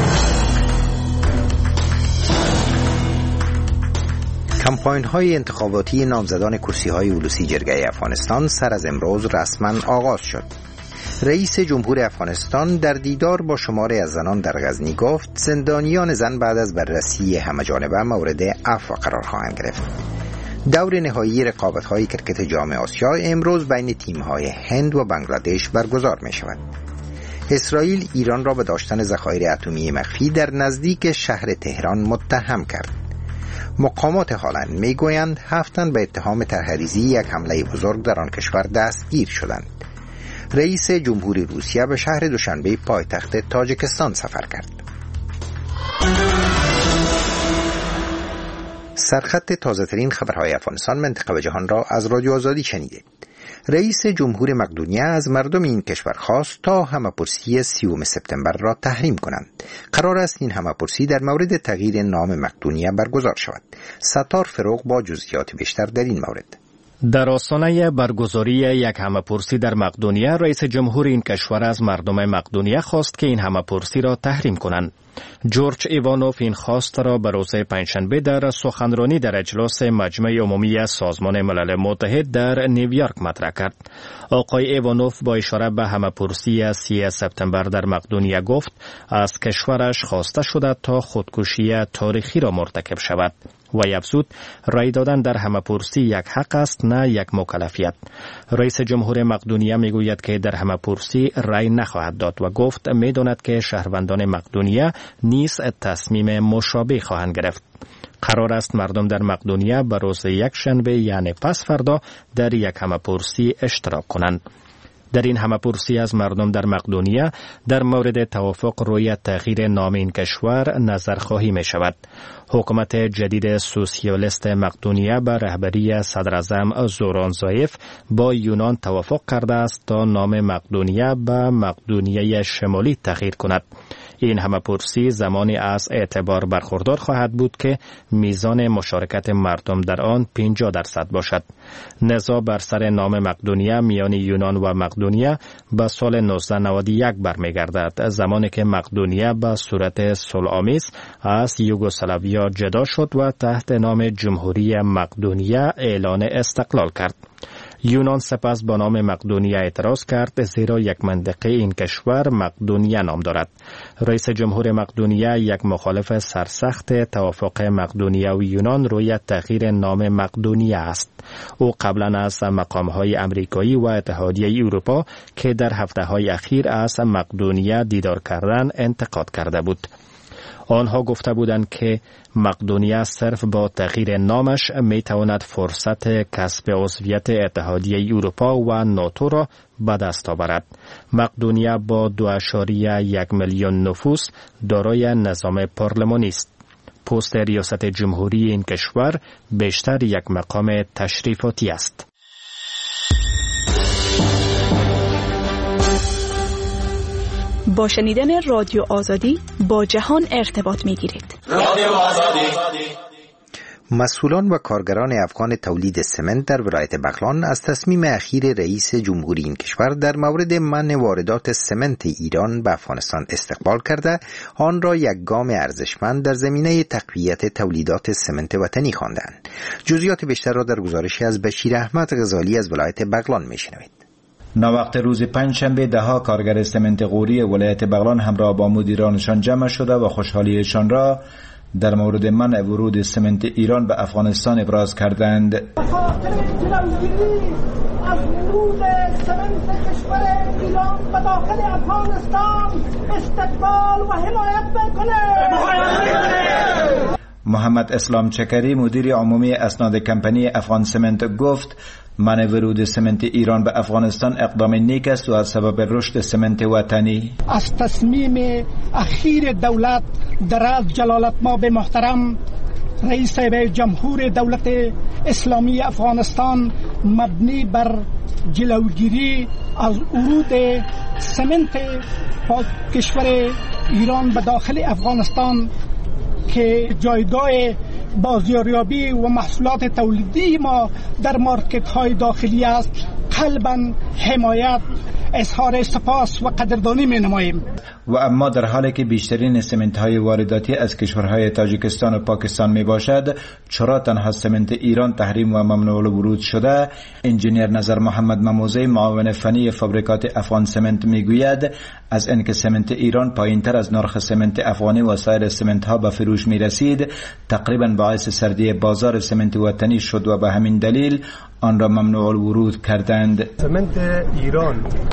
Speaker 1: کمپاین های انتخاباتی نامزدان کرسی های اولوسی جرگه افغانستان سر از امروز رسما آغاز شد. رئیس جمهور افغانستان در دیدار با شماری از زنان در غزنی گفت زندانیان زن بعد از بررسی همه‌جانبه مورد عفو قرار خواهند گرفت. دور نهایی رقابت‌های کرکت جام آسیا امروز بین تیم‌های هند و بنگلادش برگزار می‌شود. اسرائیل ایران را به داشتن ذخایر اتمی مخفی در نزدیک شهر تهران متهم کرد. مقامات هلند میگویند هفت تن به اتهام طرحریزی یک حمله بزرگ در آن کشور دستگیر شدند. رئیس جمهوری روسیه به شهر دوشنبه پایتخت تاجیکستان سفر کرد. سرخط تازه‌ترین خبرهای افغانستان منطقه و جهان را از رادیو آزادی شنیدید. رئیس جمهور مقدونیه از مردم این کشور خواست تا همه‌پرسی سیوم سپتامبر را تحریم کنند. قرار است این همه‌پرسی در مورد تغییر نام مقدونیه برگزار شود. ستار فروغ با جزئیات بیشتر در این مورد.
Speaker 5: در آستانه برگزاری یک همه‌پرسی در مقدونیه، رئیس جمهور این کشور از مردم مقدونیه خواست که این همه‌پرسی را تحریم کنند. جورج ایوانوف این خواست را به روز پنجشنبه در سخنرانی در اجلاس مجمع عمومی سازمان ملل متحد در نیویورک مطرح کرد. آقای ایوانوف با اشاره به همه‌پرسی سوم سپتامبر در مقدونیه گفت از کشورش خواسته شده تا خودکشی تاریخی را مرتکب شود و افزود رای دادن در همه‌پرسی یک حق است نه یک مکلفیت. رئیس جمهور مقدونیه میگوید که در همه‌پرسی رای نخواهد داد و گفت میداند که شهروندان مقدونیه نیز تصمیم مشابه خواهند گرفت. قرار است مردم در مقدونیه به روز یک شنبه یعنی پس فردا در یک همه‌پرسی اشتراک کنند. در این همه‌پرسی از مردم در مقدونیه در مورد توافق روی تغییر نام این کشور نظرخواهی می شود. حکومت جدید سوسیالیست مقدونیه به رهبری صدراعظم زوران زایف با یونان توافق کرده است تا نام مقدونیه به مقدونیه شمالی تغییر کند. این همه‌پرسی زمانی از اعتبار برخوردار خواهد بود که میزان مشارکت مردم در آن پنجاه درصد باشد. نزاع بر سر نام مقدونیه میان یونان و مقدونیه به سال نوزده نود و یک برمیگردد، زمانی که مقدونیه به صورت صلح‌آمیز از یوگسلاویا جدا شد و تحت نام جمهوری مقدونیه اعلان استقلال کرد. یونان سپس با نام مقدونیه اعتراض کرد زیرا یک منطقه این کشور مقدونیه نام دارد. رئیس جمهور مقدونیه یک مخالف سرسخت توافق مقدونیه و یونان روی تغییر نام مقدونیه است. او قبلا از مقام‌های امریکایی و اتحادیه اروپا که در هفته‌های اخیر از مقدونیه دیدار کردن انتقاد کرده بود. آنها گفته بودند که مقدونیه صرف با تغییر نامش می تواند فرصت کسب عضویت اتحادیه اروپا و ناتو را به دست آورد. مقدونیه با دو اشاریه یک میلیون نفوس دارای نظام پارلمانی است. پست ریاست جمهوری این کشور بیشتر یک مقام تشریفاتی است.
Speaker 11: با شنیدن رادیو آزادی با جهان ارتباط می گیرید. رادیو آزادی.
Speaker 1: مسئولان و کارگران افغان تولید سمنت در ولایت بغلان از تصمیم اخیر رئیس جمهوری این کشور در مورد منع واردات سمنت ایران به افغانستان استقبال کرده آن را یک گام ارزشمند در زمینه تقویت تولیدات سمنت وطنی خواندند. جزئیات بیشتر را در گزارشی از بشیر احمد غزالی از ولایت بغلان میشنوید.
Speaker 12: ناوقت روز پنجشنبه دهها کارگر سمنت غوری ولایت بغلان همراه با مدیرانشان جمع شده و خوشحالیشان را در مورد منع ورود سمنت ایران به افغانستان ابراز کردند.
Speaker 13: خاطر جلوگیری از ورود سمنت کشور ایران به داخل افغانستان استقبال و حمایت میکنه.
Speaker 12: محمد اسلام چکری مدیر عمومی اسناد کمپانی افغان سمنت گفت منع ورود سمنت ایران به افغانستان اقدام نیک است و از سبب رشد سمنت وطنی.
Speaker 13: از تصمیم اخیر دولت در از جلالت مآب محترم رئیس جمهور دولت اسلامی افغانستان مبنی بر جلوگیری از ورود سمنت کشور ایران به داخل افغانستان که جایگاه بازاریابی و محصولات تولیدی ما در مارکت های داخلی است، قلباً حمایت، اظهار سپاس و قدردانی می نماییم.
Speaker 12: و اما در حالی که بیشترین سمنت های وارداتی از کشورهای تاجیکستان و پاکستان می باشد، چرا تنها سمنت ایران تحریم و ممنوع الورود شده؟ انجینیر نظر محمد مموزی معاون فنی فابریکات افغان سمنت می گوید از اینکه سمنت ایران پایین تر از نرخ سمنت افغانی و سایر سمنت ها به فروش می رسید، تقریبا باعث سردی بازار سمنت وطنی شد و به همین دلیل آن را ممنوع الورود کردند.
Speaker 14: سمنت ایران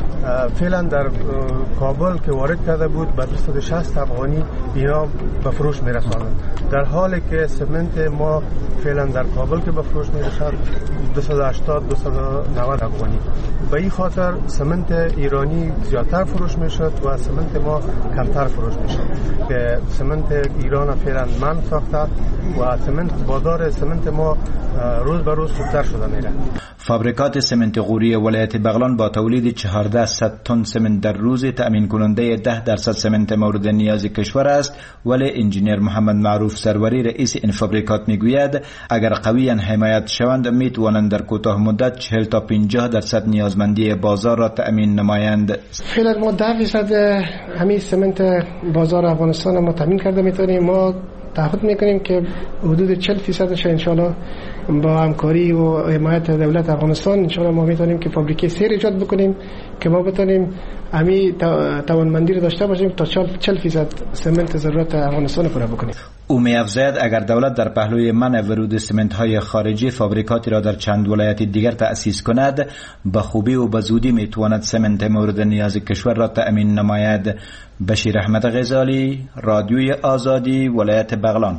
Speaker 14: فعلا در کابل که وارد کرده بود به دویست و شصت افغانی اینا به فروش میرساند، در حالی که سمنت ما فعلا در کابل که به فروش میرسد دویست و هشتاد دویست و نود افغانی. به این خاطر سمنت ایرانی زیادتر فروش میشد و سمنت ما کمتر فروش میشد که سمنت ایران فعلا من ساخته و سمنت بازار سمنت ما روز به روز خوبتر شده میره.
Speaker 12: فابریکات سمنت غوری ولایت بغلان با تولید چهارده صد تن سمنت در روز تأمین کننده ده درصد سمنت مورد نیاز کشور است، ولی انجینیر محمد معروف سروری رئیس این فابریکات میگوید اگر قویاً حمایت شوند میتوانند در کوتاه مدت چهل تا پنجاه درصد نیازمندی بازار را تأمین نمایند.
Speaker 15: فعلا ما ده درصد همین سمنت بازار افغانستان ما تأمین کرده میتونیم. ما تعهد میکنیم که حدود چهل درصدش ان شاء الله با همکاری و حمایت دولت افغانستان ان شاء الله ما میتونیم که فابریکه سیر ایجاد بکنیم که ما بتونیم همین توانمندی رو داشته باشیم تا چهل درصد سمنت ضرورت افغانستان پورا بکنیم.
Speaker 12: او می‌افزاید اگر دولت در پهلوی منع ورود سمنت های خارجی فابریکاتی را در چند ولایت دیگر تأسیس کند، به خوبی و به زودی میتواند سمنت مورد نیاز کشور را تأمین نماید. بشیر احمد غزالی، رادیوی آزادی، ولایت بغلان.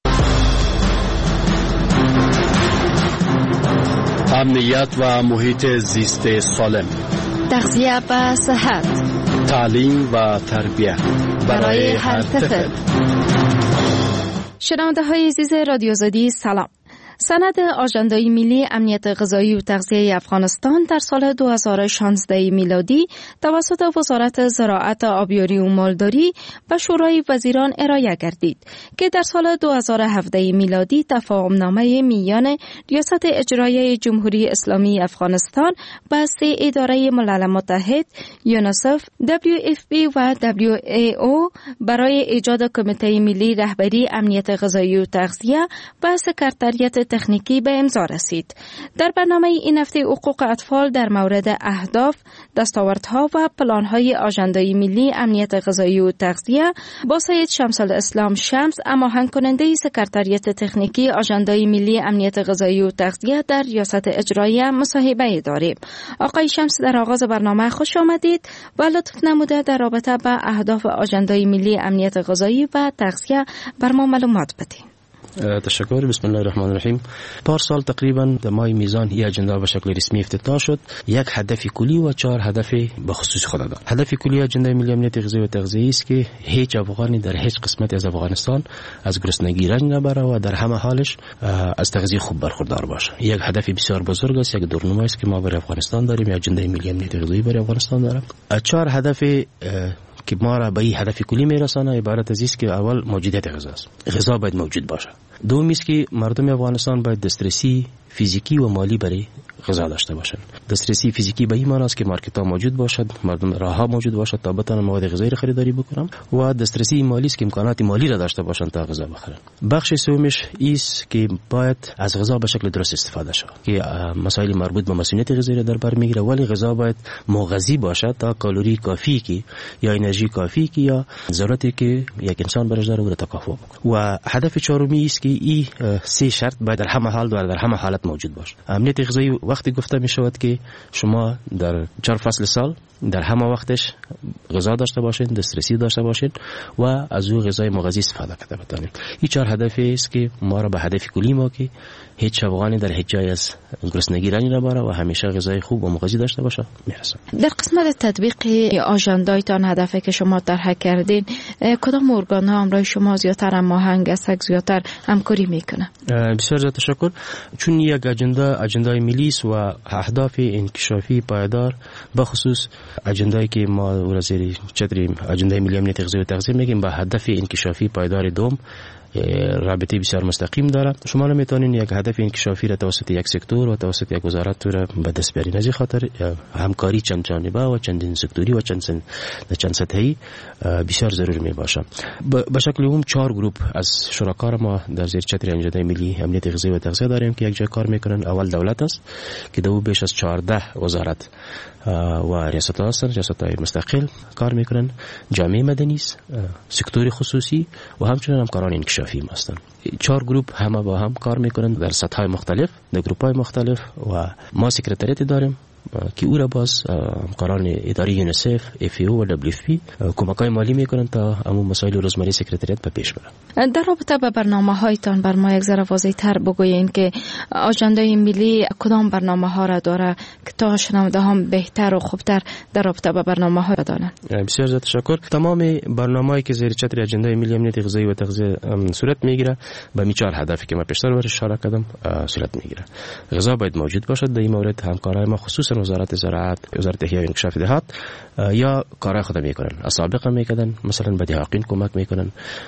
Speaker 16: امنیت و محیط زیست سالم،
Speaker 11: تغذیه و صحت،
Speaker 16: تعلیم و تربیت
Speaker 11: برای هر طفل. شنونده های عزیز رادیو آزادی سلام. سند آژاندای ملی امنیت غذایی و تغذیه افغانستان در سال دو هزار و شانزده میلادی توسط وزارت زراعت، آبیاری و مالداری و شورای وزیران ارائه گردید که در سال دو هزار و هفده میلادی تفاهم نامه میان ریاست اجرایی جمهوری اسلامی افغانستان با سه اداره ملل متحد، یونیسف، دبلیو اف پی و دبلیو ای او برای ایجاد کمیته ملی رهبری امنیت غذایی و تغذیه و سکرتریت تکنیکی به امضا رسید. در برنامه این هفته حقوق اطفال در مورد اهداف، دستاوردها و پلان‌های آژاندای ملی امنیت غذایی و تغذیه با سید شمس الاسلام شمس، هماهنگ کننده سکرتریات تکنیکی آژاندای ملی امنیت غذایی و تغذیه در ریاست اجرایی مصاحبه داریم. آقای شمس، در آغاز برنامه خوش آمدید و لطف نموده در رابطه با اهداف آژاندای ملی امنیت غذایی و تغذیه بر ما معلومات بدید.
Speaker 17: تشکر. بسم الله الرحمن الرحیم. پار سال تقریبا در ماه میزان این اجندا به شکل رسمی افتتاح شد. یک هدف کلی و چهار هدف به خصوص خود دارد. هدف کلی اجنده ملی امنیت غذایی و تغذیه است که هیچ افغانی در هیچ قسمت از افغانستان از گرسنگی رنج نبره و در همه حالش از تغذیه خوب برخوردار باشه. یک هدف بسیار بزرگ است، یک دورنمایی است که ما برای افغانستان داریم. اجنده ملی امنیت غذایی برای افغانستان داره. چهار هدف که ما را به این هدف کلی میرسانه عبارت از است که اول موجودیت غذا است. غذا باید موجود باشه. دوم است که مردم افغانستان باید دسترسی فیزیکی و مالی برای غذا داشته باشند. دسترسی فیزیکی به این معنی است که مارکت ها موجود باشد، مردم راه ها موجود باشد تا بتوانند مواد غذایی را خریداری بکنند، و دسترسی مالی است که امکانات مالی را داشته باشند تا غذا بخرند. بخش سومش است که باید از غذا به شکل درست استفاده شود که مسائل مربوط به مسئولیت غذایی را در بر میگیره، ولی غذا باید مغذی باشد تا کالری کافی که یا انرژی کافی که یا ضرورتی که یک انسان برش داره را تکافو بکنه. و هدف چهارمی است که این سه شرط باید در همه حال و در همه حالت موجود باشه. امنیت غذایی وقتی گفته می شود که شما در چهار فصل سال در همه وقتش غذا داشته باشین، دسترسی داشته باشین و از او غذای مغذی استفاده کرده بتانید. این چهار هدف است که ما را به هدف کلی ما که هیچ افغانی در هیچ جای از گرسنگی رنج نبره و همیشه غذای خوب و مغذی داشته باشه میرسه.
Speaker 11: در قسمت تطبیق آژاندایتان، هدفی که شما طرح کردین، کدام ارگان‌ها همراه شما زیاتر هماهنگ است، زیاتر همکاری میکنه؟
Speaker 17: بسیار زیاد تشکر. چون یک اجندا اجندای ملی است و اهداف انکشافی پایدار، به خصوص اجندایی که ما او را زیر چتر اجندای ملی امنیت غذایی و تغذیه میگیم، با هدف انکشافی پایدار دوم رابطه بسیار مستقیم داره. شما نمیتونین یک هدف انکشافی را توسط یک سکتور و توسط یک وزارت را به دست بیارین. از این خاطر همکاری چند جانبه و چندین سکتوری و چند چند سطحی بسیار ضروری می باشه. به شکل عموم چهار گروه از شرکا ما در زیر چتر اجندای ملی امنیت غذایی و تغذیه داریم که یک جای کار میکنن. اول دولت است که دو بیش از چهارده وزارت و ریاست ها هستند، ریاست های مستقل کار میکنن. جامعه مدنی است، سکتور خصوصی و همچنین همکاران انکشافی هستند. چهار گروه همه با هم کار میکنن در سطح های مختلف، در گروپ های مختلف، و ما سکرتریت داریم که او را باز همکاران اداری یونیسف، اف ای او و دبلیو اف پی کمک‌های مالی میکنن تا همون مسائل روزمره سکرتریت به پیش بره.
Speaker 11: در رابطه با برنامه‌هایتان بر ما یک ذره واضح‌تر بگویین که آژاندای ملی کدام برنامه‌ها را داره که تا شنونده‌ها بهتر و خوبتر در رابطه با برنامه‌ها بدانند.
Speaker 17: بسیار زیاد تشکر. تمام برنامه‌ای که زیر چتر اجندای ملی امنیت غذایی و تغذیه صورت میگیره به می چهار هدفی که من پیشتر برش اشاره کردم صورت میگیره. غذا باید موجود باشد. در این مورد همکارای ما خصوصا وزارت زراعت، وزارت احیا و انکشاف دهات یا کارهای خود میکنن. اسابق میکنن، مثلا به دهاقین کمک میکنن،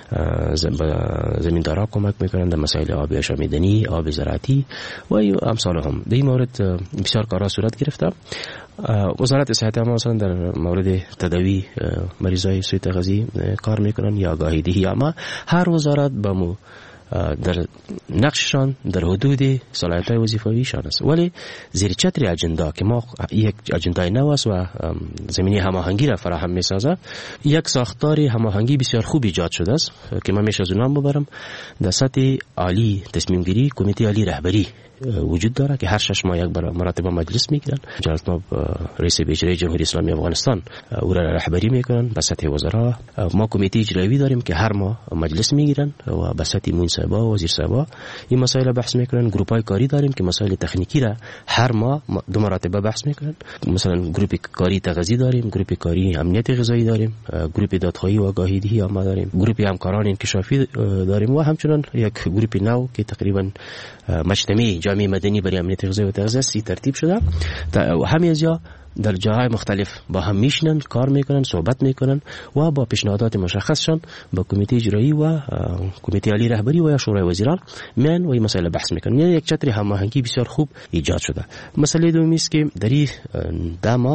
Speaker 17: زمیندارا کمک میکنن در مسائل آب آشامیدنی، آب زراعتی و امثال هم. در این مورد بسیار کارها صورت گرفته. وزارت صحت ما مثلا در مورد تداوی مریضای سوء تغذیه کار میکنن یا آگاهی دهی. اما هر وزارت با مو در نقششان در حدود صلاحیت‌های وظیفویشان است، ولی زیر چتر اجندا که ما یک اجندای نو است و زمینه هماهنگی را فراهم می‌سازد، یک ساختار هماهنگی بسیار خوب ایجاد شده است که من میشه از نام ببرم. در سطح عالی تصمیم گیری کمیته عالی رهبری وجود داره که هر شش ماه یک بار مراتب مجلس میگیرن. جناب رئیس اجرایی جمهوری اسلامی افغانستان او را رهبری میکنن. به سطح وزرا ما کمیته اجرایی داریم که هر ماه مجلس میگیرن و به سطح معین صاحبا و وزیر صاحبا این مسائل بحث میکنن. گروپ های کاری داریم که مسائل تکنیکی را هر ماه دو مرتبه بحث میکنن. مثلا گروپ کاری تغذیه داریم، گروپ کاری امنیت غذایی داریم، گروپ دادخواهی و آگاهی دهی هم داریم، گروپ همکاران انکشافی داریم و همچنین یک گروپ نو که تقریبا مجتمع جامعه مدنی برای امنیت غذایی و تغذیه ترتیب شده. همه از یا در جاهای مختلف با هم میشنن، کار میکنن، صحبت میکنن و با پیشنهادات مشخصشان با کمیته اجرایی و کمیته عالی رهبری و یا شورای وزیران میان و این مسئله بحث میکنن. یعنی یک چتر هماهنگی بسیار خوب ایجاد شده. مسئله دومی است که در این دما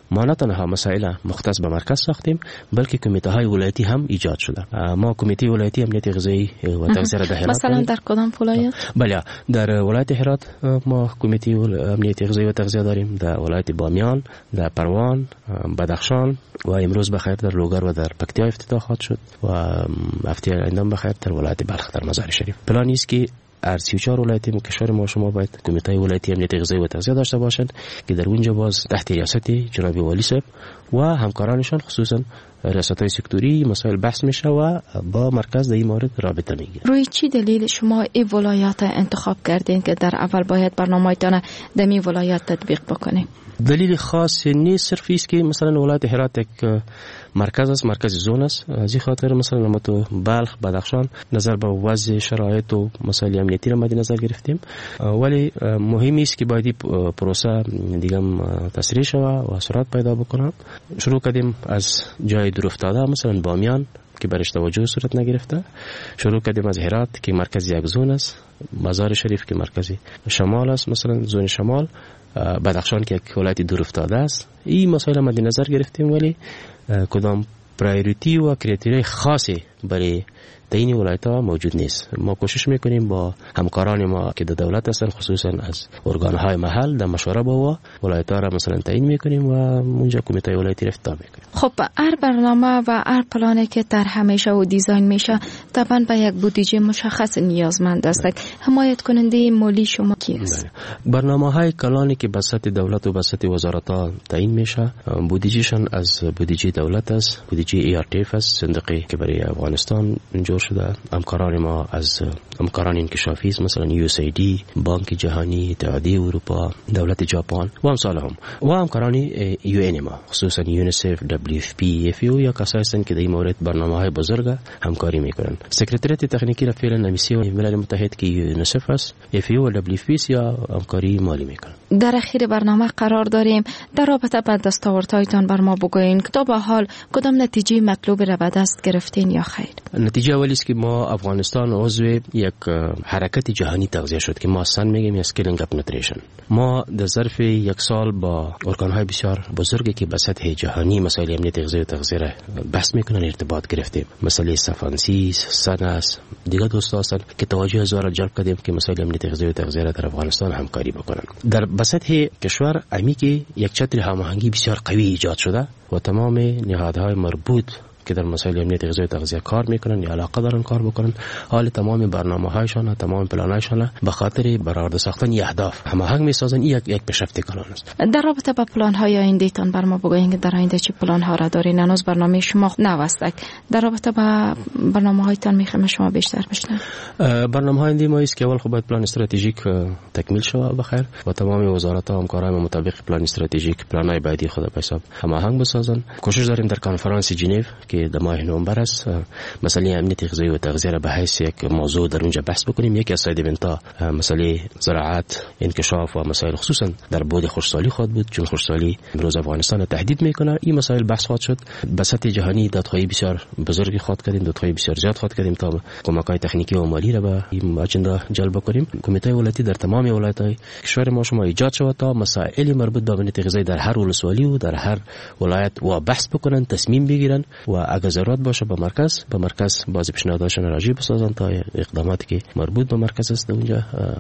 Speaker 17: ما نه تنها مسائل مختص به مرکز ساختیم بلکه کمیته های ولایتی هم ایجاد شده. ما کمیته ولایتی امنیت غذایی و تغذیه در هرات
Speaker 11: مثلا در کدام ولایت؟
Speaker 17: بله در ولایت هرات ما کمیته امنیت غذایی و تغذیه داریم، در ولایت بامیان، در پروان، بدخشان و امروز بخیر در لوگر و در پکتیا افتتاح خواهد شد و هفته آینده بخیر در ولایت بلخ در مزار شریف. پلان است که هر سی و چهار ولایت کشور ما شما باید کمیته ولایتی امنیت غذایی و تغذیه داشته باشند که در اونجا باز تحت ریاست جناب والی صاحب و همکارانشان خصوصا ریاست‌های سکتوری مسائل بحث میشه و با مرکز در این مورد رابطه میگیره.
Speaker 11: روی چی دلیل شما این ولایات انتخاب کردین که در اول باید برنامه‌تان در این ولایات تطبیق بکنین؟
Speaker 17: دلیل خاص نیست، صرف است که مثلا ولایت هرات یک مرکز است، مرکز زون است، از این خاطر مثلا ما تو بلخ، بدخشان نظر به وضع شرایط و مسائل امنیتی را مد نظر گرفتیم، ولی مهم است که باید پروسه دیگه تسریع شود و سرعت پیدا بکنه. شروع کردیم از جای دور افتاده مثلا بامیان که برش توجه صورت نگرفته، شروع کردیم از هرات که مرکز یک زون است، مزار شریف که مرکز شمال است مثلا زون شمال، بدخشان که یک ولایت دور افتاده است. این مسائل مد نظر گرفتیم ولی کدام پرایوریتی و کریتریای خاصی برای تعیین ولایت‌ها موجود نیست. ما کوشش میکنیم با همکاران ما که در دولت هستن خصوصا از ارگان‌های محل در مشوره با ولایت‌ها را مثلا تعیین میکنیم و اونجا کمیته ولایتی افتتاح میکنیم.
Speaker 11: خب هر برنامه و هر پلانی که طرح میشه و دیزاین میشه طبعا به یک بودجه مشخص نیازمند است. حمایت کننده مالی شما کی است؟
Speaker 17: برنامه‌های کلانی که به سطح دولت و به سطح وزارت‌ها تعیین میشه بودجهشان از بودجه دولت است، بودجه ای آر تی اف است، صندوقی که برای افغانستان جور شده. همکاران ما از همکاران انکشافی مثلا یو اس ای دی، بانک جهانی، اتحادیه اروپا، دولت ژاپن و امثال هم و همکاران یو ان ما خصوصا یونیسف، دبلیو اف پی، اف او یا کسایی هستند که در این مورد برنامه‌های بزرگ همکاری میکنن. سکرتریات تکنیکی را فعلا نمیسی ملل متحد که یونیسف است، اف او و دبلیو اف پی یا همکاری مالی میکنن.
Speaker 11: در اخیر برنامه قرار داریم در رابطه با دستاوردهایتان بر ما بگوین که تا به حال کدام نتیجه مطلوب را به دست گرفتین یا خیر؟
Speaker 17: نتیجه اولی است که ما افغانستان عضو یک حرکت جهانی تغذیه شد که ما اصلا میگیم اسکیلینگ اپ نوتریشن. ما در ظرف یک سال با ارگان‌های بسیار بزرگی که به سطح جهانی مسائل امنیت غذایی و تغذیه را بحث میکنن ارتباط گرفتیم. مثلا سفانسیس، سناس، دیگر دوستا هستند که توجه از را جلب کردیم که مسائل امنیت غذایی و تغذیه را در افغانستان همکاری بکنن. در به سطح کشور امی که یک چتر هماهنگی بسیار قوی ایجاد شده و تمام نهادهای مربوط که در مسائل امنیت غذایی و تغذیه کار میکنن یا علاقه دارن کار بکنن، حال تمام برنامه‌هایشان و تمام پلان‌هایشان به خاطر برآورده ساختن اهداف هماهنگ میسازن. این یک یک پیشرفت کلان است.
Speaker 11: در رابطه با پلان‌های آینده‌تان بر ما بگویید که در آینده چه پلان‌ها را دارین؟ هنوز برنامه شما نوستک. در رابطه با برنامه‌هایتان میخوام شما بیشتر بشنویم.
Speaker 17: برنامه‌های آینده ما است که اول خب باید پلان استراتژیک تکمیل شود بخیر و تمام وزارت‌ها همکارای مطابق پلان استراتژیک پلان‌های بعدی خود به حساب هماهنگ بسازن. کوشش داریم در کنفرانس ژنو که در ماه نوامبر است مسئله امنیت غذایی و تغذیه را به حیث یک موضوع در اونجا بحث بکنیم. یکی از ساید ایونت‌ها مسئله زراعت، انکشاف و مسائل خصوصا در بعد خشکسالی خواهد بود، چون خشکسالی امروز افغانستان را تهدید میکنه. این مسائل بحث خواهد شد. به سطح جهانی دادخواهی بسیار بزرگی خواهد کردیم، دادخواهی بسیار زیاد خواهد کردیم تا کمک‌های تکنیکی و مالی را به این اجندا جلب کنیم. کمیته ولایتی در تمام ولایت‌های کشور ما شما ایجاد شود تا مسائل مربوط به امنیت غذایی در هر ولسوالی و در هر ولایت و بحث بکنن، تصمیم بگیرن و اگر ضرورت باشه به مرکز به مرکز باز پیشنهاداشون راجع بسازن تا اقداماتی که مربوط به مرکز است اونجا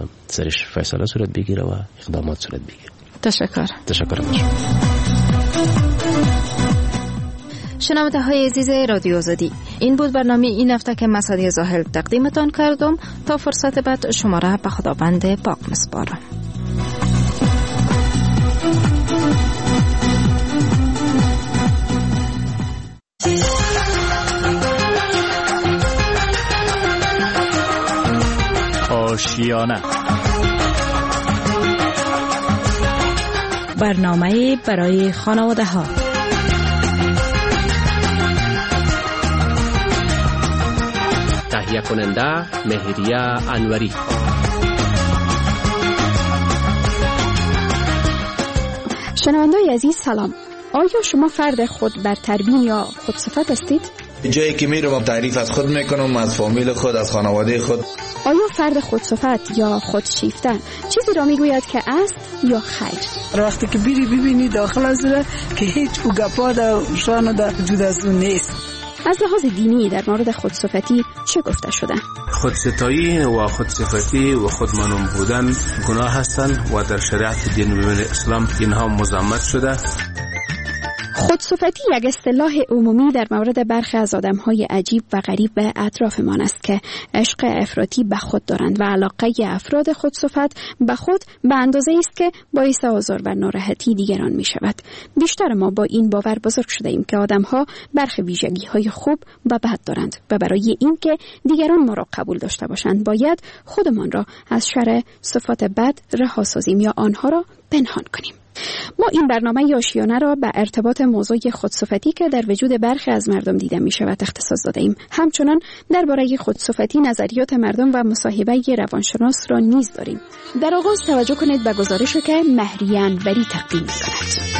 Speaker 17: سرش فیصله صورت بگیره و اقدامات صورت بگیره.
Speaker 11: تشکر.
Speaker 17: تشکر.
Speaker 11: شنونده های عزیز رادیو آزادی، این بود برنامه این هفته که مسعدی زاهل تقدیمتان کردم. تا فرصت بعد شما را به خداوند پاک می‌سپارم.
Speaker 5: آشیانه
Speaker 11: برنامه برای خانواده ها.
Speaker 16: تهیه کننده مهریه انوری.
Speaker 18: شنونده‌های عزیز سلام. آیا شما فرد خود برتربین یا خودصفت هستید؟ جایی که میرم تعریف از خود میکنم، از فامیل خود، از خانواده خود.
Speaker 11: آیا فرد خودصفت یا خودشیفته چیزی را میگوید که است یا خیر؟
Speaker 6: وقتی که بیری ببینی داخل از را که هیچ اوگپا در شان و در وجود از اون نیست.
Speaker 11: از لحاظ دینی در مورد خودصفتی چه گفته شده؟
Speaker 19: خودستایی و خودصفتی و خودمنون بودن گناه هستند و در شریعت دین اسلام اینها مذمت شده.
Speaker 11: خودصفتی یک اصطلاح عمومی در مورد برخی از آدم‌های عجیب و غریب به اطرافمان است که عشق افراطی به خود دارند و علاقه افراد خودصفت به خود به اندازه است که باعث آزار و ناراحتی دیگران می شود. بیشتر ما با این باور بزرگ شده ایم که آدم‌ها برخی ویژگی‌های خوب و بد دارند و برای اینکه دیگران ما را قبول داشته باشند باید خودمان را از شر صفات بد رها سازیم یا آنها را پنهان کنیم. ما این برنامه آشیانه را به ارتباط موضوع خودصفتی که در وجود برخی از مردم دیده می شود اختصاص داده ایم. همچنان درباره خودصفتی نظریات مردم و مصاحبه روانشناس را نیز داریم. در آغاز توجه کنید به گزارشی که مهریه انوری تقدیم می کند.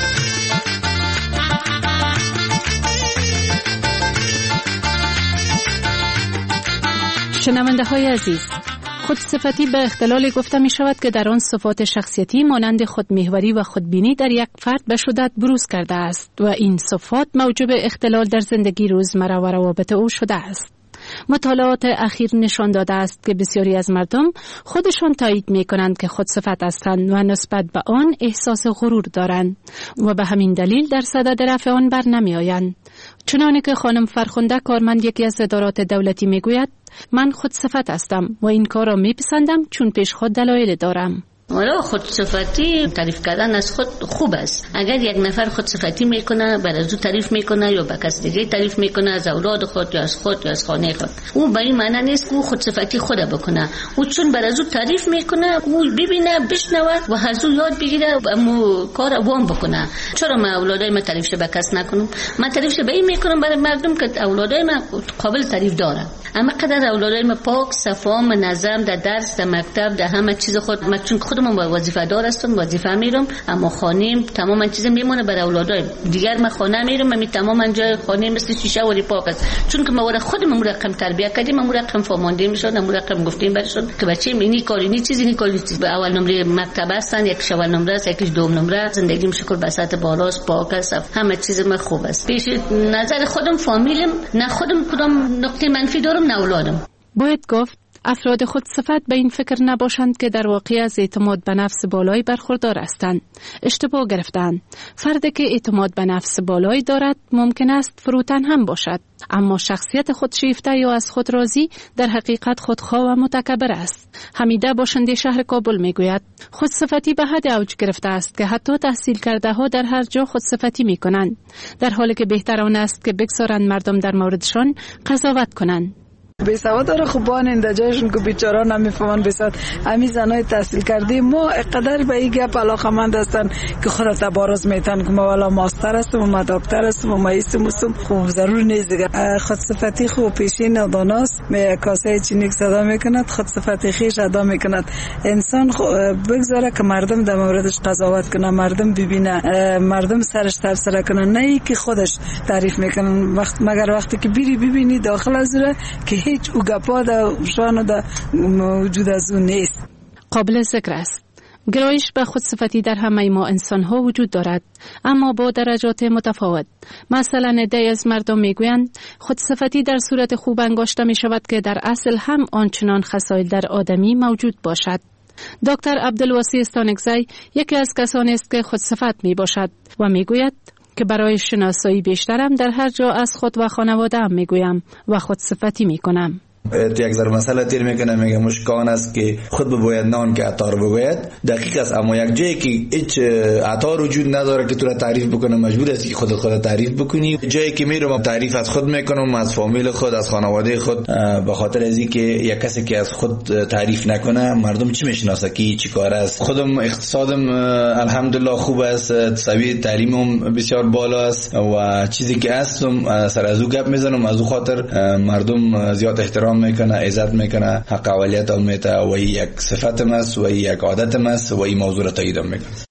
Speaker 20: شنونده های عزیز، خودصفتی به اختلال گفته می شود که در آن صفات شخصیتی مانند خودمحوری و خودبینی در یک فرد به شدت بروز کرده است و این صفات موجب اختلال در زندگی روزمره و روابط او شده است. مطالعات اخیر نشان داده است که بسیاری از مردم خودشان تایید می کنند که خودصفت هستند و نسبت به آن احساس غرور دارند و به همین دلیل در صدد رفع آن بر نمی آیند. چنانه که خانم فرخنده کارمند یکی از ادارات دولتی می گوید من خودصفت هستم و این کار را می پسندم چون پیش خود دلایل دارم.
Speaker 21: والا خودصفتی تعریف کردن از خود خوب است. اگر یک نفر خودصفتی میکنه بر از او تعریف میکنه یا به کس دیگه تعریف میکنه از اولاد خود یا از خود یا از خانه خود، او به این معنی نیست که او خودصفتی خود بکنه. او چون بر از او تعریف میکنه او ببینه بشنوه و از او یاد بگیره امو کار وام بکنه. چرا من اولادای من تعریفش به کس نکنم؟ من تعریفش به این میکنم برای مردم که اولادای من قابل تعریف دارن. اما قدر اولادای من پاک صفا منظم در درس در مکتب در همه چیز خود من چون خودم وظیفه دار هستم وظیفه میرم اما خانم تمام چیز میمونه برای اولادای دیگر. من خانه میرم من تمام جای خانه مثل شیشه ولی پاک است چون که ما ور خودم مرقم تربیت کردیم مرقم فهمانده میشد مرقم گفتیم برشون که بچه اینی کاری نی چیزی نی کاری به اول نمره مکتب هستن یک اول نمره است یکیش دوم نمره. زندگیم شکر بساط بالاست پاک است همه چیز من خوب است. پیش نظر خودم فامیلم نه خودم کدام نقطه منفی دارم نه اولادم.
Speaker 20: باید گفت افراد خودصفت به این فکر نباشند که در واقع از اعتماد به نفس بالایی برخوردار هستند. اشتباه گرفتند. فردی که اعتماد به نفس بالایی دارد ممکن است فروتن هم باشد، اما شخصیت خودشیفته یا از خود راضی در حقیقت خودخواه و متکبر است. حمیده باشنده شهر کابل میگوید خودصفتی به حد اوج گرفته است که حتی تحصیل کرده ها در هر جا خودصفتی می کنند، در حالی که بهتر آن است که بگذارند مردم در موردشان قضاوت کنند.
Speaker 6: بی سواد داره خوبان این دجایشون که بیچارا نمیفهمن بسات امی زنای تحصیل کرده ما اقدر به این گپ علاقمند هستن که خودت تبارز میتن که ما والا ماستر هستم و ما دکتر هستم و ما ایستم هستم. خوب ضرور نیست خودصفتی خوب پیشین نداناست می کاسه چینیک صدا میکند خودصفتی خیش ادا میکند. انسان بگذاره که مردم در موردش قضاوت کنه، مردم ببینه، مردم سرش تبصره کنه، نه ای که خودش تعریف میکنن. وقت مگر وقتی که بیری ببینی داخل از ره که هیچ اوگپا در شان در وجود از اون نیست.
Speaker 20: قابل ذکر است گرایش به خودصفتی در همه ما انسان ها وجود دارد، اما با درجات متفاوت. مثلا عده‌ای از مردم میگویند خودصفتی در صورت خوب انگاشته می شود که در اصل هم آنچنان خصایل در آدمی موجود باشد. دکتر عبدالوسی استانکزی یکی از کسانی است که خودصفت می باشد و می گوید که برای شناسایی بیشترم در هر جا از خود و خانواده هم می گویم و خودصفتی می کنم.
Speaker 18: یک ذره مسئله تیر میکنه میگه مشکان است که خود بباید نان که عطار بگوید. دقیق است، اما یک جایی که هیچ عطار وجود نداره که تو را تعریف بکنه مجبور هستی که خودت خودت تعریف بکنی. جایی که میرم تعریف از خود میکنم، از فامیل خود، از خانواده خود، به خاطر از اینکه یک کسی که از خود تعریف نکنه مردم چی میشناسه کی چی کار است. خودم اقتصادم الحمدلله خوب است، سوی تعلیمم بسیار بالا است و چیزی که هستم سر از او گپ میزنم، از او خاطر مردم زیاد احترام میکنه، عزت میکنه، حق اولیت میته و یک صفتم است و یک عادتم است و این موضوع را تایید میکنه.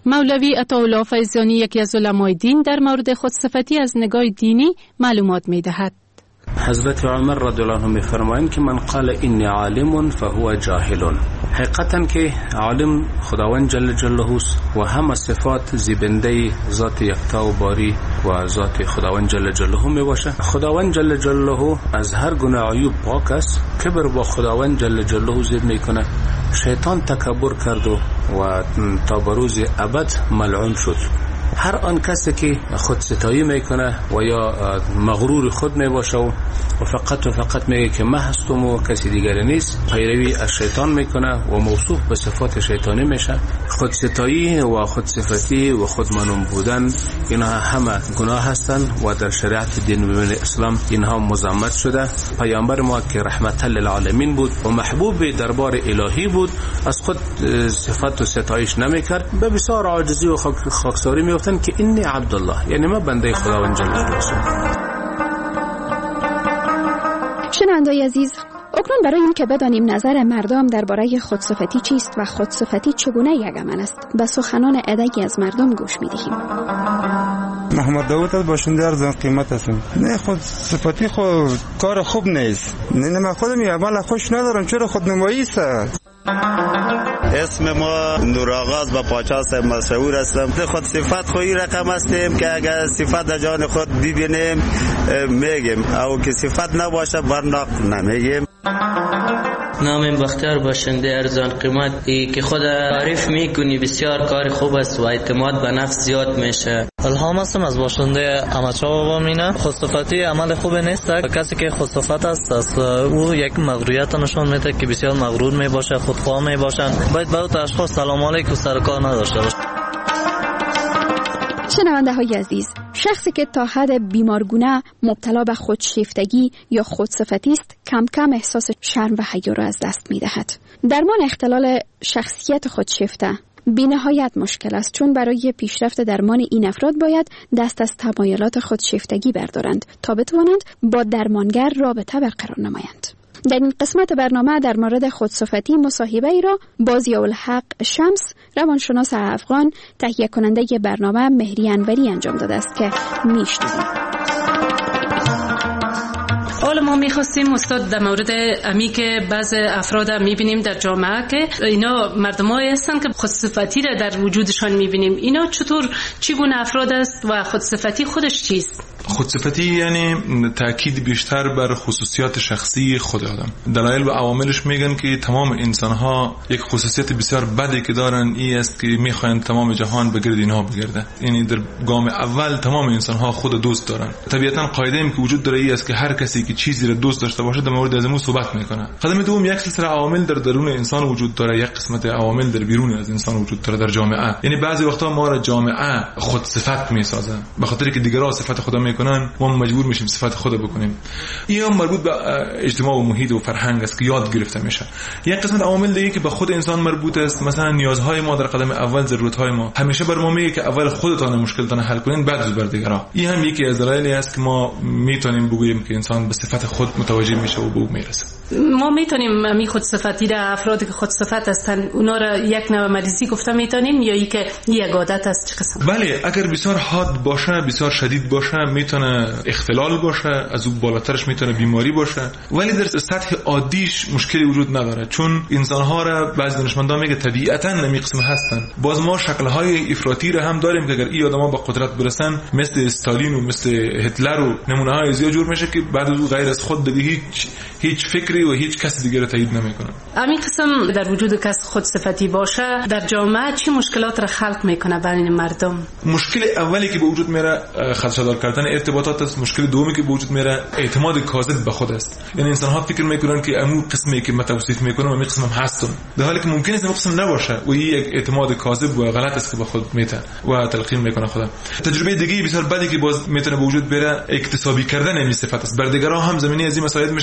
Speaker 20: مولوی عطاالله فیضانی یکی از علمای دین در مورد خودصفتی از نگاه دینی معلومات می‌دهد.
Speaker 19: حضرت عمر رضی الله عنه می‌فرمایند که من قال انی عالم فهو جاهل. حقیقتا که عالم خداوند جل جلاله و همه صفات زیبنده ذات یکتا و باری و ذات خداوند جل جلاله میباشه. خداوند جل جلاله از هر گونه عیوب پاک است. کبر با خداوند جل جلاله زیر میکنه. شیطان تکبر کرد و تا بروز ابد ملعون شد. هر آن کسی که خود ستایی میکنه و یا مغرور خود میباشه و فقط و فقط میگه که من هستم و کسی دیگری نیست، پیروی از شیطان میکنه و موصوف به صفات شیطانی میشه. خود ستایی و خود صفتی و خود منون بودن اینها همه گناه هستند و در شریعت دین مبین اسلام اینها مذمت شده. پیامبر ما که رحمت للعالمین بود و محبوب دربار الهی بود از خود صفت و ستایش نمیکرد، به بسیار عاجزی و خاکساری میگفتن که انی عبدالله، یعنی من بنده خداوند جل جلاله.
Speaker 11: شنونده‌های عزیز، اکنون برای این که بدانیم نظر مردم درباره خودصفتی چیست و خودصفتی چگونه یک عمل است، به سخنان عده‌ای از مردم گوش می‌دهیم.
Speaker 3: محمد داوود از باشنده ارزان قیمت هستم. نه خودصفتی خود کار خوب نیست. نه من خودم یه عمل خوش ندارم، چرا خودنمایی است.
Speaker 22: اسم ما نوراغاز با پاچا صاحب مشهور هستم. خود صفت خوی رقم هستیم که اگر صفت در جان خود ببینیم میگیم، او که صفت نباشه برناق نمیگیم.
Speaker 23: نام بختیار باشنده ارزان قیمت، ای که خود تعریف میکنی بسیار کار خوب است و اعتماد به نفس زیاد میشه.
Speaker 24: الهام هستم از باشنده احمدشاه بابا مینا. خودصفتی عمل خوب نیست. کسی که خودصفت است از او یک مغروریت نشون میده که بسیار مغرور میباشه، خودخواه میباشن. باید به اون اشخاص سلام علیکم سر کار نداشته باشه.
Speaker 11: شنونده های عزیز، شخصی که تا حد بیمارگونه مبتلا به خودشیفتگی یا خودصفتی است کم کم احساس شرم و حیا را از دست می دهد. درمان اختلال شخصیت خودشیفته بی نهایت مشکل است، چون برای پیشرفت درمان این افراد باید دست از تمایلات خودشیفتگی بردارند تا بتوانند با درمانگر رابطه برقرار نمایند. در این قسمت برنامه در مورد خودصفتی مصاحبه ای را با ضیاءالحق شمس، روانشناس افغان، تهیه کننده برنامه مهری انوری انجام داده است که میشنویم.
Speaker 20: حالا ما میخواستیم استاد در مورد امی که بعض افراد میبینیم در جامعه که اینا مردمایی هستن که خودصفتی را در وجودشان میبینیم، اینا چطور چگونه افراد است و خودصفتی خودش چیست؟
Speaker 25: خودصفتی یعنی تأکید بیشتر بر خصوصیات شخصی خود آدم. دلایل و عواملش میگن که تمام انسان‌ها یک خصوصیت بسیار بدی که دارن این است که میخواین تمام جهان به گرد اینها بگرده. یعنی در گام اول تمام انسان‌ها خود دوست دارن. طبیعتاً قاعده ای که وجود داره این است که هر کسی که چیزی را دوست داشته باشه در مورد از اون صحبت میکنه. قدم دوم، یک سلسله عوامل در درون انسان وجود داره، یک قسمت عوامل در بیرون از انسان وجود داره در جامعه. یعنی بعضی وقتا ما را جامعه خود صفت میسازه به خاطر که دیگران صفت خدا میکنن، ما مجبور میشیم صفت خود بکنیم. این هم مربوط به اجتماع و محیط و فرهنگ است که یاد گرفته میشه. یک قسمت عوامل دیگه که به خود انسان مربوط است، مثلا نیازهای ما در قدم اول، ضرورتهای ما. همیشه بر ما میگه که اول خودتان مشکلتان حل کنین بعد بر دیگران. این هم یکی از دلایلی است که ما میتونیم بگوییم که انسان به صفت خود متوجه میشه و به او میرسه.
Speaker 20: ما میتونیم می خود صفتی را افرادی که خود صفت هستن اونا را یک نوع مریضی گفته میتونیم یا ای که یک عادت است چه قسم؟
Speaker 25: بله، اگر بسیار حاد باشه، بسیار شدید باشه، میتونه اختلال باشه، از اون بالاترش میتونه بیماری باشه، ولی در سطح عادیش مشکلی وجود نداره، چون انسان‌ها را بعضی دانشمندان میگه طبیعتاً نمی قسم هستن. باز ما شکل‌های افراطی را هم داریم که اگر این آدم‌ها به قدرت برسن مثل استالین و مثل هتلر و نمونه‌های زیاد جور میشه که بعد از غیر از خود دیگه هیچ هیچ فکری و هیچ کس دیگه رو تایید نمیکنه.
Speaker 20: همین قسم در وجود کس خود صفتی باشه در جامعه چه مشکلات را خلق میکنه بین مردم؟
Speaker 25: مشکل اولی که به وجود میاره خدشه‌دار کردن ارتباطات است. مشکل دومی که به وجود میاره اعتماد کاذب به خود است. یعنی انسان ها فکر میکنن که اون قسمی که متوصف میکنم و می قسمم هستم، در حالی که ممکن است اون قسم نباشه و این یک اعتماد کاذب و غلط است که به خود میته و تلقین میکنه خودم. تجربه دیگه بسیار بدی که باز میتونه به وجود بیاره اکتسابی کردن این صفت است. بر دیگران هم زمینه از این مسائل میشه که وام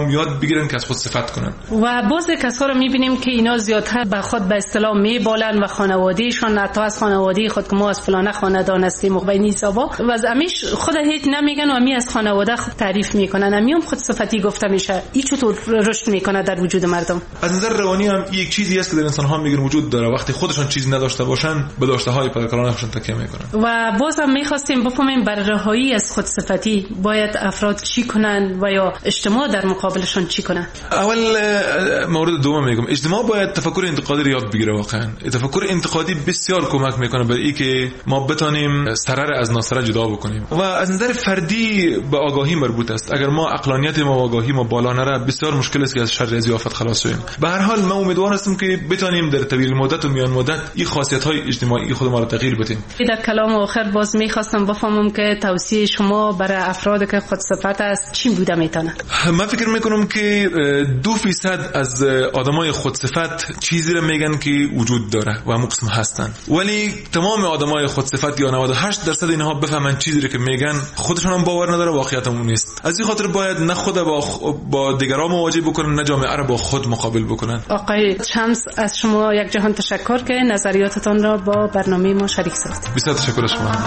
Speaker 25: هم یاد بگیرن که از خود صفت کنن.
Speaker 20: و بعضی کسا رو میبینیم که اینا زیادتر به خود به اصطلاح میبالن و خانوادهشون حتی از خانواده خود که ما از فلانه خاندان هستیم و بین حسابا و از امیش خود هیچ نمیگن و امی از خانواده خود تعریف میکنن. امی هم خود صفتی گفته میشه. این چطور رشد میکنه در وجود مردم؟
Speaker 25: از نظر روانی هم یک چیزی است که در انسان ها میگن وجود داره. وقتی خودشون چیزی نداشته باشن به داشته های پدرکلانشون تکیه میکنن. و
Speaker 20: بازم میخواستیم بفهمیم برای رهایی از خود صفتی باید افراد چی کنن و یا اجتماع در مقابلشون چی کنن؟
Speaker 25: اول مورد دوم میگم اجتماع باید تفکر انتقادی یاد بگیره. واقعا تفکر انتقادی بسیار کمک میکنه برای اینکه ما بتونیم سرر از ناسره جدا بکنیم. و از نظر فردی به آگاهی مربوط است. اگر ما عقلانیت ما و آگاهی ما بالا نره بسیار مشکل است که از شر ضیافت خلاص شویم. به هر حال من امیدوار هستم که بتونیم در طویل مدت و میان مدت این خاصیت های اجتماعی خود ما را تغییر بدیم.
Speaker 20: در کلام آخر باز میخواستم بفهمم که توصیه شما برای افرادی که خود صفت است چی بوده میتونه؟
Speaker 25: من فکر میکنم که دو فیصد از آدمای خود صفت چیزی را میگن که وجود داره و همون قسم هستن، ولی تمام آدمای خود صفت یا نود و هشت درصد اینها بفهمن چیزی را که میگن خودشون هم باور نداره، واقعیت هم نیست. از این خاطر باید نه خود با با دیگران مواجه بکنن نه جامعه را با خود مقابل بکنن.
Speaker 20: آقای شمس از شما یک جهان تشکر که نظریاتتان را با برنامه ما شریک ساختید.
Speaker 25: بسیار تشکر از شما.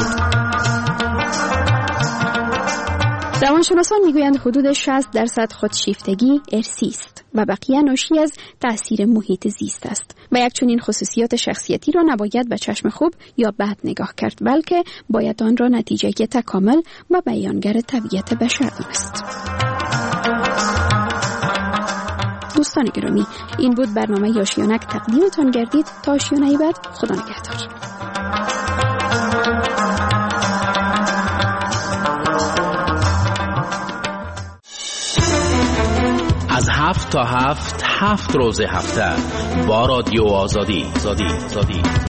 Speaker 11: روانشناسان میگویند حدود شصت درصد خودشیفتگی ارثی است و بقیه ناشی از تأثیر محیط زیست است و یک چنین خصوصیات شخصیتی را نباید به چشم خوب یا بد نگاه کرد، بلکه باید آن را نتیجه تکامل و بیانگر طبیعت بشر دانست. دوستان گرامی، این بود برنامه آشیانک تقدیمتان گردید. تا آشیانه بعد، خدا نگهدار.
Speaker 2: از هفت تا هفت هفت روز هفته با رادیو آزادی. آزادی. آزادی.